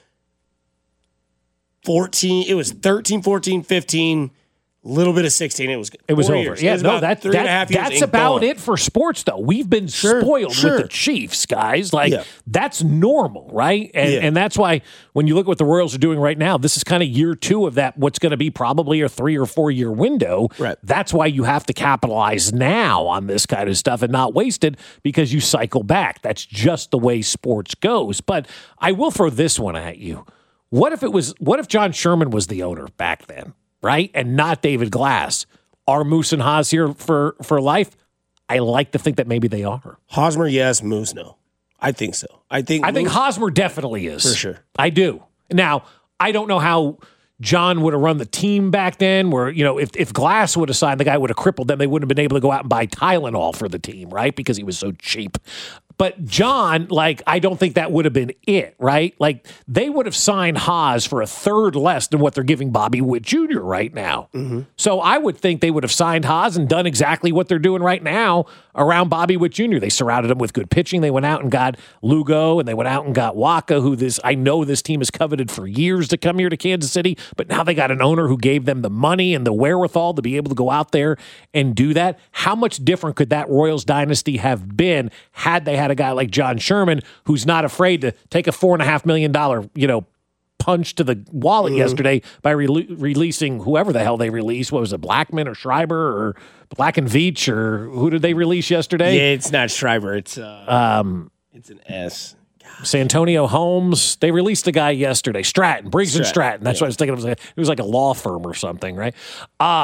fourteen, it was thirteen, fourteen, fifteen. Little bit of sixteen. It was It was four over. years. Yeah, it was no, about that, three that, and a half years. that's and about gone. it for sports, though. We've been Sure, spoiled sure. with the Chiefs, guys. Like, Yeah. that's normal, right? And, Yeah. and that's why when you look at what the Royals are doing right now, this is kind of year two of that, what's going to be probably a three or four year window. Right. That's why you have to capitalize now on this kind of stuff and not waste it because you cycle back. That's just the way sports goes. But I will throw this one at you. What if it was, what if John Sherman was the owner back then? Right? And not David Glass. Are Moose and Haas here for, for life? I like to think that maybe they are. Hosmer, yes. Moose, no. I think so. I think I think Moose- Hosmer definitely is. For sure. I do. Now, I don't know how John would have run the team back then, where, you know, if, if Glass would have signed, the guy would have crippled them. They wouldn't have been able to go out and buy Tylenol for the team, right? Because he was so cheap. But John, like, I don't think that would have been it, right? Like, they would have signed Haas for a third less than what they're giving Bobby Witt Junior right now. Mm-hmm. So I would think they would have signed Haas and done exactly what they're doing right now around Bobby Witt Junior They surrounded him with good pitching. They went out and got Lugo, and they went out and got Waka, who this I know this team has coveted for years to come here to Kansas City, but now they got an owner who gave them the money and the wherewithal to be able to go out there and do that. How much different could that Royals dynasty have been had they had a guy like John Sherman, who's not afraid to take a four and a half million dollar, you know, punch to the wallet mm-hmm. yesterday by re- releasing whoever the hell they released. What was it, Blackman or Schreiber or Black and Veatch, or who did they release yesterday? Yeah, it's not Schreiber. It's uh, um, it's an S. Santonio Holmes. They released a guy yesterday, Stratton, Briggs and Stratton, Stratton. That's yeah. what I was thinking. It was, like, it was like a law firm or something, right? Um,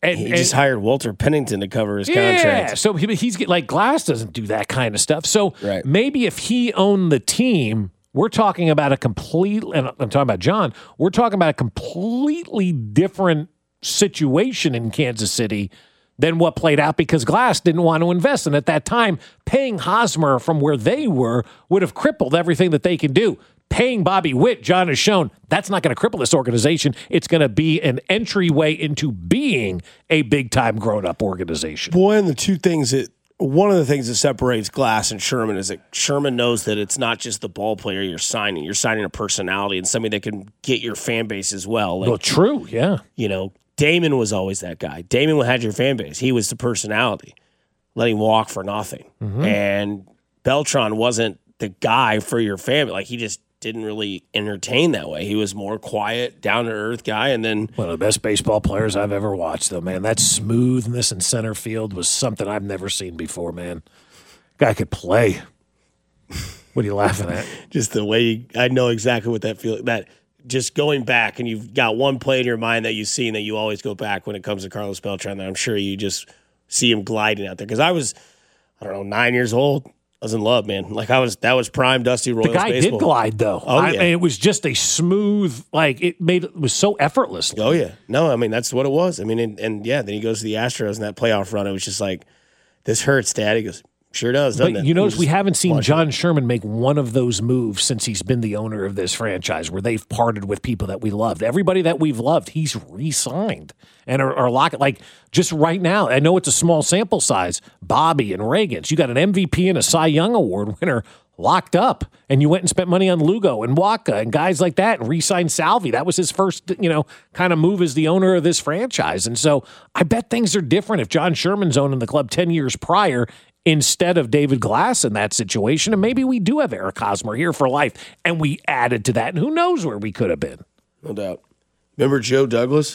And, he and, just hired Walter Pennington to cover his yeah, contract. so he, he's get, like Glass doesn't do that kind of stuff. So Right. maybe if he owned the team, we're talking about a complete. And I'm talking about John. We're talking about a completely different situation in Kansas City than what played out because Glass didn't want to invest, and at that time, paying Hosmer from where they were would have crippled everything that they can do. Paying Bobby Witt, John has shown, that's not going to cripple this organization. It's going to be an entryway into being a big-time grown-up organization. Boy, and the two things that one of the things that separates Glass and Sherman is that Sherman knows that it's not just the ball player you're signing. You're signing a personality and somebody that can get your fan base as well. Like, well, true, yeah. You know, Damon was always that guy. Damon had your fan base. He was the personality. Let him walk for nothing. Mm-hmm. And Beltran wasn't the guy for your family. Like, he just didn't really entertain that way. He was more quiet, down-to-earth guy, and then... One of the best baseball players I've ever watched, though, man. That smoothness in center field was something I've never seen before, man. Guy could play. What are you laughing at? Just the way you, I know exactly what that feels. That just going back, and you've got one play in your mind that you've seen that you always go back when it comes to Carlos Beltran. That I'm sure you just see him gliding out there. Because I was, I don't know, nine years old. I was in love, man. Like I was, that was prime Dusty Royals The guy baseball. did glide, though. Oh, I yeah. mean, it was just a smooth, like it made it was so effortless. Oh yeah, no, I mean that's what it was. I mean, and, and yeah, then he goes to the Astros in that playoff run. It was just like, this hurts, Dad. He goes, sure does, doesn't But it? you notice Just we haven't seen watch John Sherman make one of those moves since he's been the owner of this franchise, where they've parted with people that we loved. Everybody that we've loved, he's re-signed and are, are locked. Like just right now, I know it's a small sample size. Bobby and Reagans, you got an M V P and a Cy Young Award winner locked up, and you went and spent money on Lugo and Waka and guys like that, and re-signed Salvi. That was his first, you know, kind of move as the owner of this franchise. And so I bet things are different if John Sherman's owning the club ten years prior instead of David Glass in that situation. And maybe we do have Eric Hosmer here for life, and we added to that, and who knows where we could have been. No doubt. Remember Joe Douglas,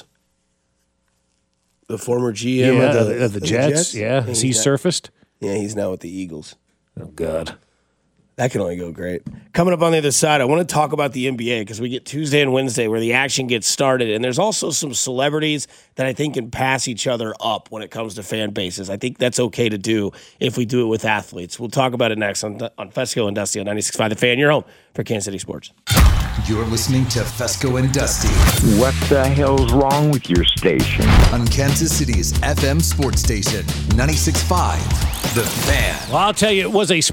the former G M Yeah, of, the, of the of the Jets? Jets? Yeah. And Has he he's now- surfaced? Yeah, he's now with the Eagles. Oh, God. That can only go great. Coming up on the other side, I want to talk about the N B A because we get Tuesday and Wednesday where the action gets started. And there's also some celebrities that I think can pass each other up when it comes to fan bases. I think that's okay to do if we do it with athletes. We'll talk about it next on, on Fesco and Dusty on ninety-six point five The Fan, your home for Kansas City Sports. You're listening to Fesco and Dusty. What the hell's wrong with your station? On Kansas City's F M sports station, ninety-six point five The Fan. Well, I'll tell you, it was a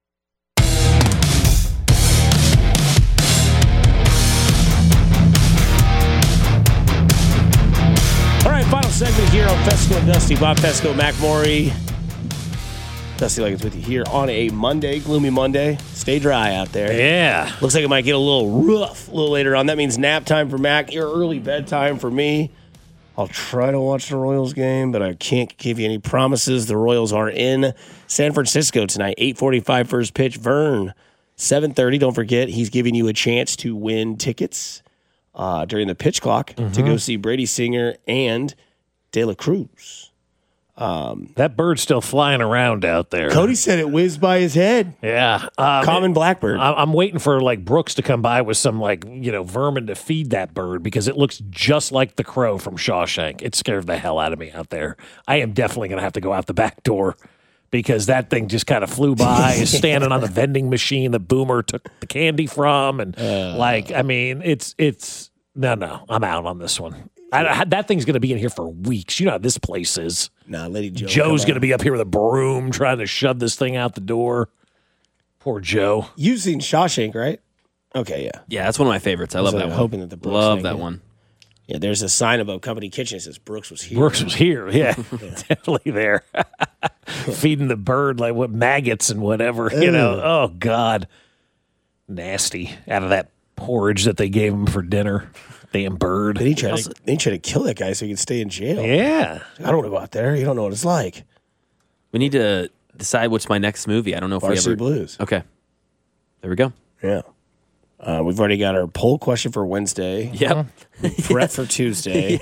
All right, final segment here on Fesco and Dusty. Bob Fesco, Mac Maury. Dusty Leggins with you here on a Monday, gloomy Monday. Stay dry out there. Yeah. Looks like it might get a little rough a little later on. That means nap time for Mac, your early bedtime for me. I'll try to watch the Royals game, but I can't give you any promises. The Royals are in San Francisco tonight, eight forty-five first pitch. Vern, seven thirty. Don't forget, he's giving you a chance to win tickets uh, during the pitch clock Mm-hmm. to go see Brady Singer and De La Cruz. Um, that bird's still flying around out there. Cody said it whizzed by his head. Yeah. Um, Common blackbird. I- I'm waiting for like Brooks to come by with some like, you know, vermin to feed that bird because it looks just like the crow from Shawshank. It scared the hell out of me out there. I am definitely going to have to go out the back door because that thing just kind of flew by, is standing on the vending machine that Boomer took the candy from. And Uh. like, I mean, it's, it's, no, no, I'm out on this one. I, that thing's going to be in here for weeks. You know how this place is. Nah, Lady Joe. Joe's going to be up here with a broom trying to shove this thing out the door. Poor Joe. You've seen Shawshank, right? Okay, yeah. Yeah, that's one of my favorites. I love So that I'm one. hoping that the Brooks love thing, that yeah. one. Yeah, there's a sign above Company Kitchen that says Brooks was here. Brooks was here. Yeah, definitely there. Feeding the bird like what maggots and whatever. You know, Ew. oh, God. Nasty. Out of that porridge that they gave him for dinner. Damn bird. Then he tried, to, then he tried to kill that guy so he could stay in jail. Yeah. I don't want to go out there. You don't know what it's like. We need to decide what's my next movie. I don't know if Varsity we ever. Blues. Okay. There we go. Yeah. Uh, we've already got our poll question for Wednesday. Yep. Prep for Tuesday. Yep.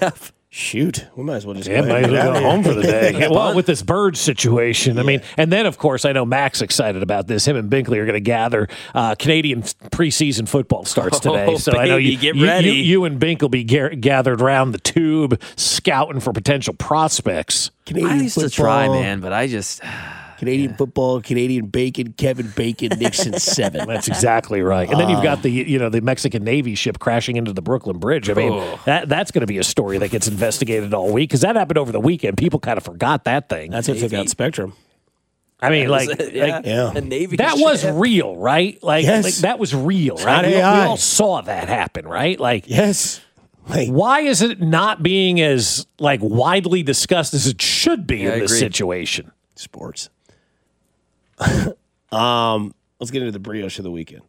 Shoot, we might as well just Yeah, go, might as well go home for the day. Yeah, well, with this bird situation, yeah. I mean, and then of course I know Mac's excited about this. Him and Binkley are going to gather. Uh, Canadian preseason football starts today, oh, so baby, I know you, get you, ready. You, you and Bink will be ga- gathered around the tube, scouting for potential prospects. Canadian I used football, to try, man, but I just. Canadian yeah. football, Canadian bacon, Kevin Bacon, Nixon seven. That's exactly right. And then you've got the you know the Mexican Navy ship crashing into the Brooklyn Bridge. I mean, oh. that that's going to be a story that gets investigated all week because that happened over the weekend. People kind of forgot that thing. That's what took out Spectrum. I mean, like, it, yeah. like yeah. the Navy that ship. was real, right? Like, yes. like that was real, right? We, we all saw that happen, right? Like, yes. Like, why is it not being as like widely discussed as it should be yeah, in I this agree. situation? Sports. um, let's get into the brioche of the weekend.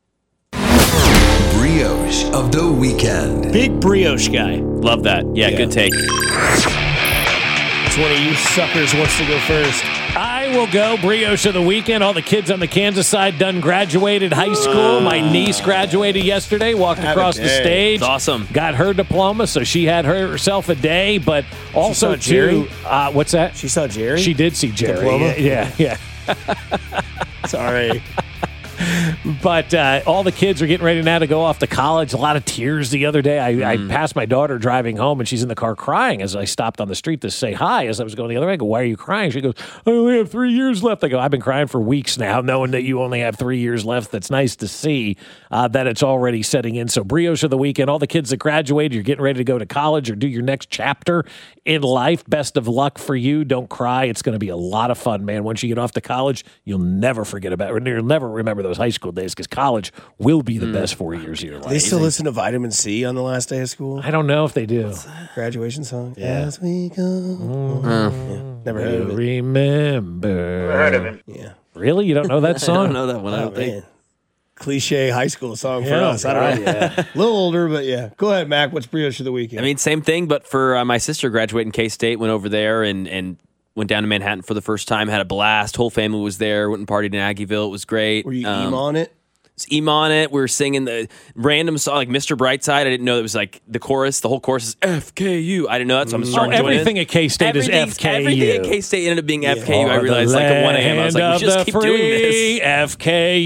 Brioche of the weekend. Big brioche guy. Love that. Yeah, yeah. Good take. It's one of you suckers wants to go first. I will go brioche of the weekend. All the kids on the Kansas side done graduated high school. My niece graduated yesterday, walked Have across the stage. It's awesome. Got her diploma, so she had her, herself a day. But also, she saw Jerry? too, uh, what's that? She saw Jerry? She did see Jerry. Diploma? Yeah, yeah. Sorry. But uh, all the kids are getting ready now to go off to college. A lot of tears the other day. I, mm. I passed my daughter driving home, and she's in the car crying as I stopped on the street to say hi as I was going the other way. I go, why are you crying? She goes, I only have three years left. I go, I've been crying for weeks now, knowing that you only have three years left. That's nice to see uh, that it's already setting in. So brioche of the weekend, all the kids that graduated, you're getting ready to go to college or do your next chapter in life. Best of luck for you. Don't cry. It's going to be a lot of fun, man. Once you get off to college, you'll never forget about it. You'll never remember those high school days because college will be the mm. best four years of your life. They still listen to Vitamin C on the last day of school? I don't know if they do. Graduation song? Yeah. As we go. Mm. Yeah. Never heard of it. Remember. Never heard of it. Yeah. Really? You don't know that song? I don't know that one. I don't oh, think. Man. Cliche high school song for yeah, us. I don't know. Yeah. A little older, but yeah. Go ahead, Mac. What's brioche of the weekend? I mean, same thing, but for uh, my sister graduating K-State, went over there and, and went down to Manhattan for the first time, had a blast. Whole family was there, went and partied in Aggieville. It was great. Were you um, emo on it? Emo on it. We were singing the random song, like Mister Brightside. I didn't know it was like the chorus. The whole chorus is F K U. I didn't know that, so I'm starting oh, to join everything in. at K-State is F K U. Everything at K-State ended up being yeah. F K U. I realized like at one a.m. I was like, we just keep doing this. F K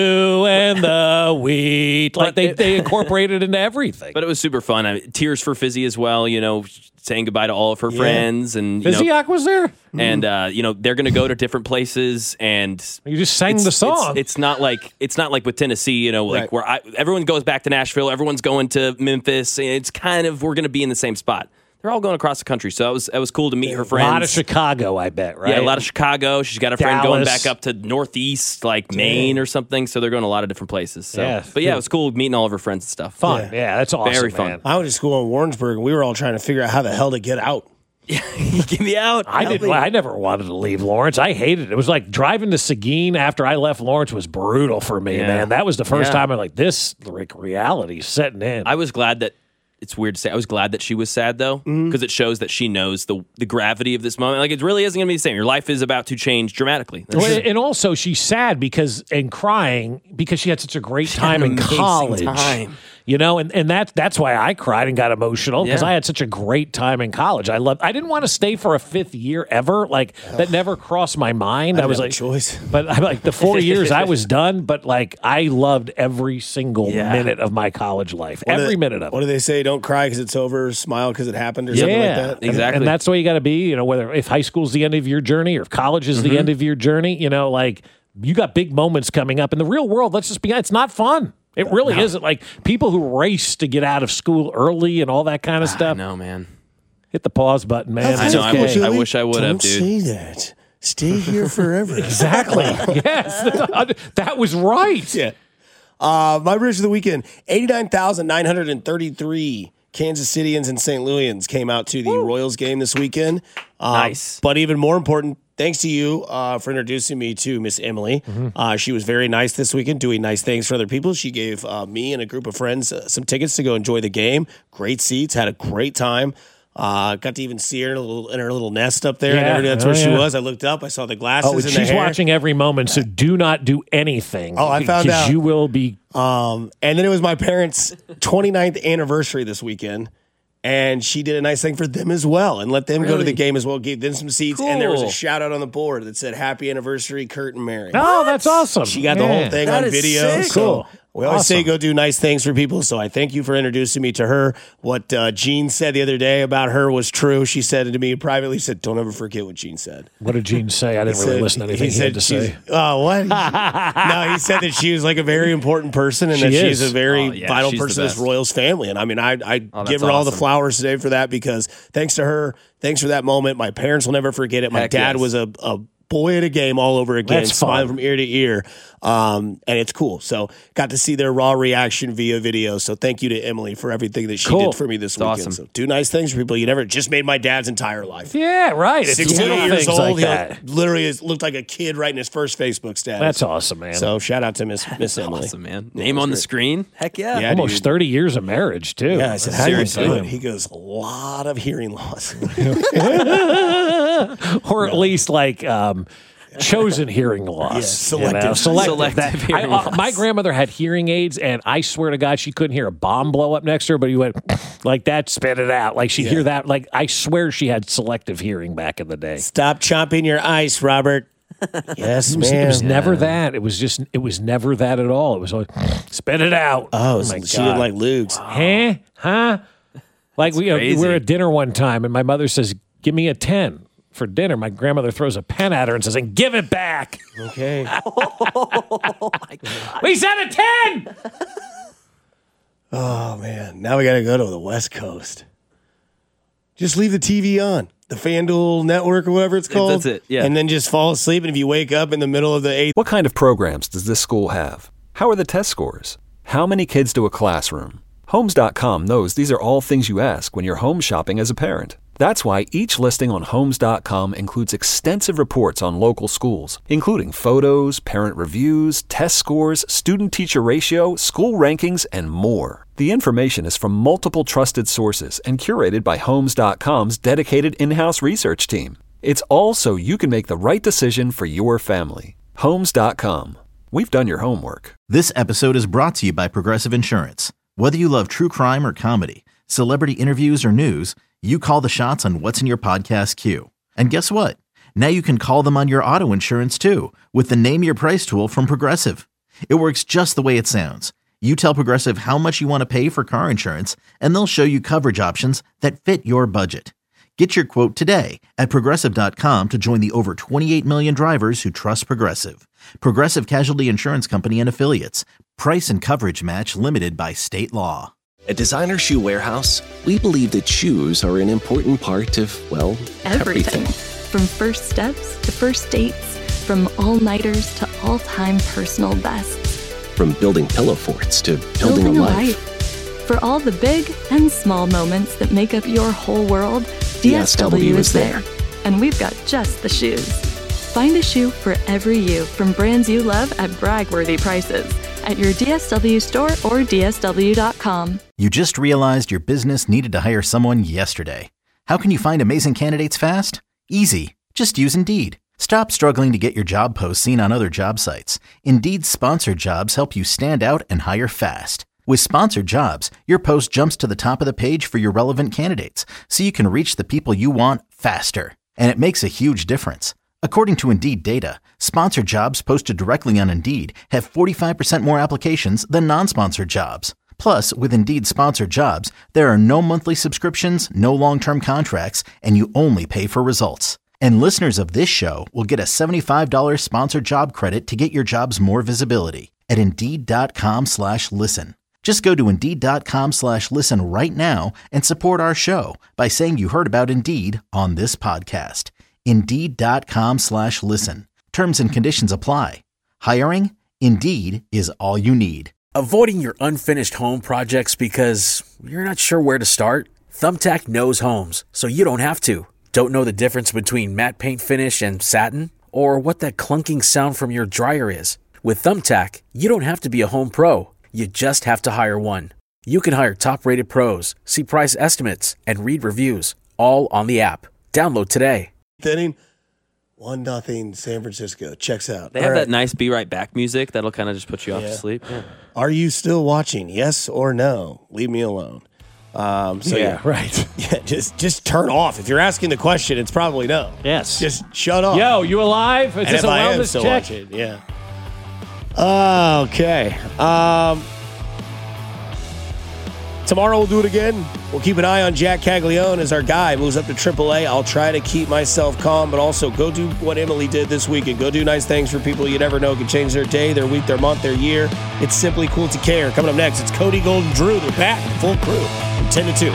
U and the wheat. Like they, they incorporated into everything. But it was super fun. I mean, tears for Fizzy as well, you know, saying goodbye to all of her yeah. friends. And you Fizziak know, was there? And, uh, you know, they're going to go to different places. And you just sang it's, the song. It's, it's not like it's not like with Tennessee, you know, like right. where I, everyone goes back to Nashville, everyone's going to Memphis. It's kind of, we're going to be in the same spot. They're all going across the country, so that was that was cool to meet her friends. A lot of Chicago, I bet, right? Yeah, a lot of Chicago. She's got a friend Dallas. going back up to Northeast, like Maine or something. So they're going to a lot of different places. So. Yeah. But yeah, it was cool meeting all of her friends and stuff. Fun. Yeah, yeah that's awesome. Very man. fun. I went to school in Warrensburg, and we were all trying to figure out how the hell to get out. Get me out. I Help didn't. me. I never wanted to leave Lawrence. I hated it. It was like driving to Seguin after I left Lawrence was brutal for me, Yeah. man. That was the first Yeah. time I'm like, this like reality setting in. I was glad that it's weird to say. I was glad that she was sad though, because Mm-hmm. it shows that she knows the the gravity of this moment. Like it really isn't going to be the same. Your life is about to change dramatically. That's Well, just- and also she's sad because and crying because she had such a great time an in amazing college. time. You know, and, and that that's why I cried and got emotional because Yeah. I had such a great time in college. I loved. I didn't want to stay for a fifth year ever. Like that never crossed my mind. I, I was have a like, choice. but I'm like the four years I was done. But like I loved every single Yeah. minute of my college life. What do every they- minute of What it. do they say? Don't cry because it's over. Smile because it happened, or Yeah, something like that. And- Exactly. And, that's the way you got to be. You know, whether if high school's the end of your journey or if college is Mm-hmm. the end of your journey. You know, like you got big moments coming up in the real world. Let's just be. It's not fun. It really No. isn't. Like people who race to get out of school early and all that kind of stuff. No, man. Hit the pause button, man. I It's know. I okay. wish. I wish I would have, Don't dude. say that. Stay here forever. Exactly. Yes. That was right. Yeah. Uh, my bridge of the weekend: eighty-nine thousand nine hundred thirty-three Kansas Cityans and Saint Louisans came out to the Woo. Royals game this weekend. Um, Nice. But even more important, thanks to you uh, for introducing me to Miss Emily. Mm-hmm. Uh, she was very nice this weekend, doing nice things for other people. She gave uh, me and a group of friends uh, some tickets to go enjoy the game. Great seats, had a great time. Uh, got to even see her in, a little, in her little nest up there. Yeah. I never knew that's Oh, where she yeah. was. I looked up, I saw the glasses Oh, and the she's hair. watching every moment, so do not do anything. Oh, I found because out. you will be. Um, and then it was my parents' twenty-ninth anniversary this weekend. And she did a nice thing for them as well and let them Really? go to the game as well, gave them some seats. And there was a Cool. shout out on the board that said, happy anniversary, Kurt and Mary. Oh, that's awesome. She got the Yeah. whole thing That on is video. sick. So Cool. we always say Awesome. go do nice things for people. So I thank you for introducing me to her. What uh, Jean said the other day about her was true. She said it to me privately. Said, don't ever forget what Jean said. What did Gene say? I didn't He really said- listen to anything he, had to she's- say. Oh, what? No, he said that she was like a very important person and She that she's is. a very Oh, yeah, vital she's the person to this best. Royals family. And I mean, I, I Oh, give that's her all the awesome. flowers today for that because thanks to her, thanks for that moment. My parents will never forget it. My Heck dad yes. was a, a boy at a game all over again, That's smiling fun. from ear to ear. Um, and it's cool. So got to see their raw reaction via video. So thank you to Emily for everything that she Cool. did for me this It's weekend. awesome. So do nice things for people. You never just made my dad's entire life. Yeah, right. It's sixty-eight little years things old, like he that. literally is, looked like a kid writing his first Facebook status. That's awesome, man. So shout out to Miss Miss Emily. Awesome, man. Yeah, Name that's on the great. screen? Heck yeah. Yeah, Almost dude. thirty years of marriage, too. Yeah, I said, how do you Seriously. do it? He goes, a lot of hearing loss. Or at least like um, chosen hearing loss. Yeah, selective. You know? Selective. Selective That- hearing I- uh, loss. My grandmother had hearing aids, and I swear to God, she couldn't hear a bomb blow up next to her, but you went like that, spit it out. Like she'd Yeah. hear that. Like I swear she had selective hearing back in the day. Stop chomping your ice, Robert. Yes, It was, man. it was never that. It was just, it was never that at all. It was like, spit it out. Oh, my so God. she didn't like Luke's. Huh? Huh? Like we, uh, we crazy. were at dinner one time, and my mother says, give me a ten for dinner. My grandmother throws a pen at her and says, and give it back. Okay. We said a ten. Oh, man. Now we got to go to the West Coast. Just leave the T V on. The FanDuel network or whatever it's called. That's it, yeah. And then just fall asleep. And if you wake up in the middle of the eighth, What kind of programs does this school have? How are the test scores? How many kids do a classroom? Homes dot com knows these are all things you ask when you're home shopping as a parent. That's why each listing on Homes dot com includes extensive reports on local schools, including photos, parent reviews, test scores, student-teacher ratio, school rankings, and more. The information is from multiple trusted sources and curated by Homes dot com's dedicated in-house research team. It's all so you can make the right decision for your family. Homes dot com. We've done your homework. This episode is brought to you by Progressive Insurance. Whether you love true crime or comedy, celebrity interviews or news, you call the shots on what's in your podcast queue. And guess what? Now you can call them on your auto insurance too with the Name Your Price tool from Progressive. It works just the way it sounds. You tell Progressive how much you want to pay for car insurance, and they'll show you coverage options that fit your budget. Get your quote today at Progressive dot com to join the over twenty-eight million drivers who trust Progressive. Progressive Casualty Insurance Company and Affiliates. Price and coverage match limited by state law. At Designer Shoe Warehouse, we believe that shoes are an important part of, well, Everything. everything. From first steps to first dates, from all-nighters to all-time personal bests. From building pillow forts to building, a life. For all the big and small moments that make up your whole world, D S W is there. And we've got just the shoes. Find a shoe for every you from brands you love at brag-worthy prices at your D S W store or D S W dot com. You just realized your business needed to hire someone yesterday. How can you find amazing candidates fast? Easy. Just use Indeed. Stop struggling to get your job post seen on other job sites. Indeed's sponsored jobs help you stand out and hire fast. With sponsored jobs, your post jumps to the top of the page for your relevant candidates, so you can reach the people you want faster. And it makes a huge difference. According to Indeed data, sponsored jobs posted directly on Indeed have forty-five percent more applications than non-sponsored jobs. Plus, with Indeed sponsored jobs, there are no monthly subscriptions, no long-term contracts, and you only pay for results. And listeners of this show will get a seventy-five dollars sponsored job credit to get your jobs more visibility at Indeed.com slash listen. Just go to Indeed.com slash listen right now and support our show by saying you heard about Indeed on this podcast. Indeed.com slash listen. Terms and conditions apply. Hiring? Indeed is all you need. Avoiding your unfinished home projects because you're not sure where to start? Thumbtack knows homes, so you don't have to. Don't know the difference between matte paint finish and satin? Or what that clunking sound from your dryer is? With Thumbtack, you don't have to be a home pro. You just have to hire one. You can hire top-rated pros, see price estimates, and read reviews, all on the app. Download today. inning, one nothing San Francisco. Checks out. They All have right. that nice Be Right Back music that'll kind of just put you off Yeah. to sleep. Yeah. Are you still watching? Yes or no? Leave me alone. Um, so yeah, yeah, right. Yeah, just just turn off. If you're asking the question, it's probably no. Yes. Just shut off. Yo, you alive? Is and this if a I am wellness still check? watching, yeah. Uh, okay. Um, tomorrow we'll do it again. We'll keep an eye on Jack Caglione as our guy moves up to triple A. I'll try to keep myself calm, but also go do what Emily did this week and go do nice things for people you never know can change their day, their week, their month, their year. It's simply cool to care. Coming up next, it's Cody Golden Drew. They're back, full crew, from ten to two.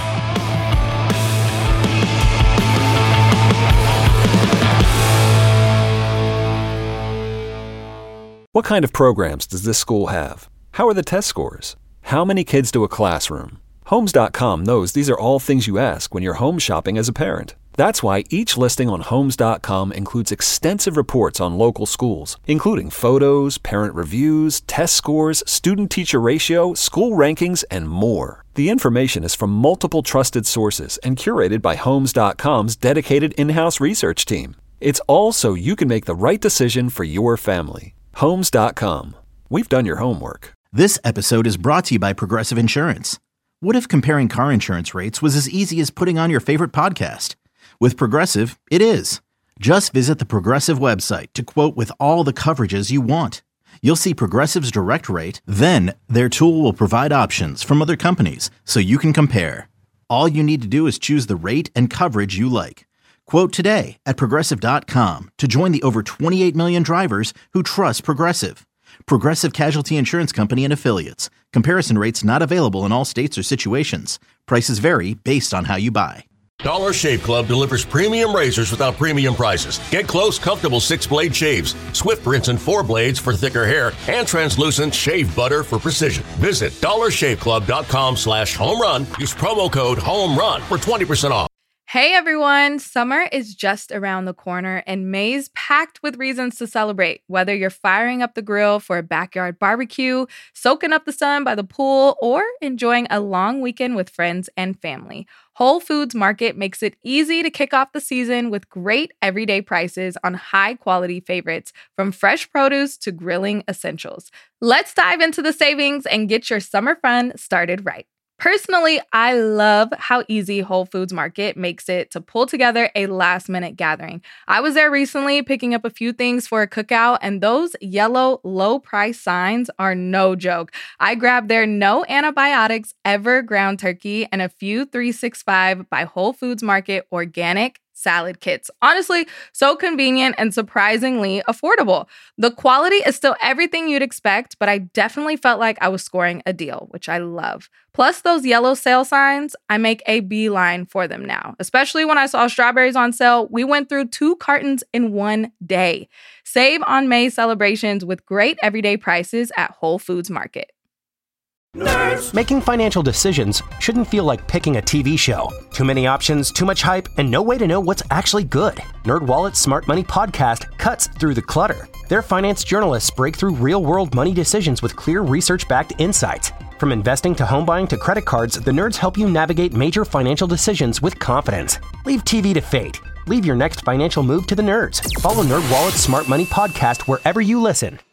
What kind of programs does this school have? How are the test scores? How many kids do a classroom? Homes dot com knows these are all things you ask when you're home shopping as a parent. That's why each listing on Homes dot com includes extensive reports on local schools, including photos, parent reviews, test scores, student-teacher ratio, school rankings, and more. The information is from multiple trusted sources and curated by Homes dot com's dedicated in-house research team. It's all so you can make the right decision for your family. Homes dot com. We've done your homework. This episode is brought to you by Progressive Insurance. What if comparing car insurance rates was as easy as putting on your favorite podcast? With Progressive, it is. Just visit the Progressive website to quote with all the coverages you want. You'll see Progressive's direct rate, then their tool will provide options from other companies so you can compare. All you need to do is choose the rate and coverage you like. Quote today at Progressive dot com to join the over twenty-eight million drivers who trust Progressive. Progressive Casualty Insurance Company and Affiliates. Comparison rates not available in all states or situations. Prices vary based on how you buy. Dollar Shave Club delivers premium razors without premium prices. Get close, comfortable six-blade shaves, swift rinse and four blades for thicker hair, and translucent shave butter for precision. Visit dollar shave club dot com slash home run. Use promo code HOMERUN for twenty percent off. Hey everyone, summer is just around the corner and May's packed with reasons to celebrate. Whether you're firing up the grill for a backyard barbecue, soaking up the sun by the pool, or enjoying a long weekend with friends and family, Whole Foods Market makes it easy to kick off the season with great everyday prices on high-quality favorites, from fresh produce to grilling essentials. Let's dive into the savings and get your summer fun started right. Personally, I love how easy Whole Foods Market makes it to pull together a last-minute gathering. I was there recently picking up a few things for a cookout, and those yellow low-price signs are no joke. I grabbed their no antibiotics ever ground turkey and a few three sixty-five by Whole Foods Market organic salad kits. Honestly, so convenient and surprisingly affordable. The quality is still everything you'd expect, but I definitely felt like I was scoring a deal, which I love. Plus those yellow sale signs, I make a beeline for them now. Especially when I saw strawberries on sale, we went through two cartons in one day. Save on May celebrations with great everyday prices at Whole Foods Market. Nerds. Making financial decisions shouldn't feel like picking a T V show. Too many options, too much hype, and no way to know what's actually good. NerdWallet's Smart Money Podcast cuts through the clutter. Their finance journalists break through real-world money decisions with clear research-backed insights. From investing to home buying to credit cards, the nerds help you navigate major financial decisions with confidence. Leave T V to fate. Leave your next financial move to the nerds. Follow NerdWallet's Smart Money Podcast wherever you listen.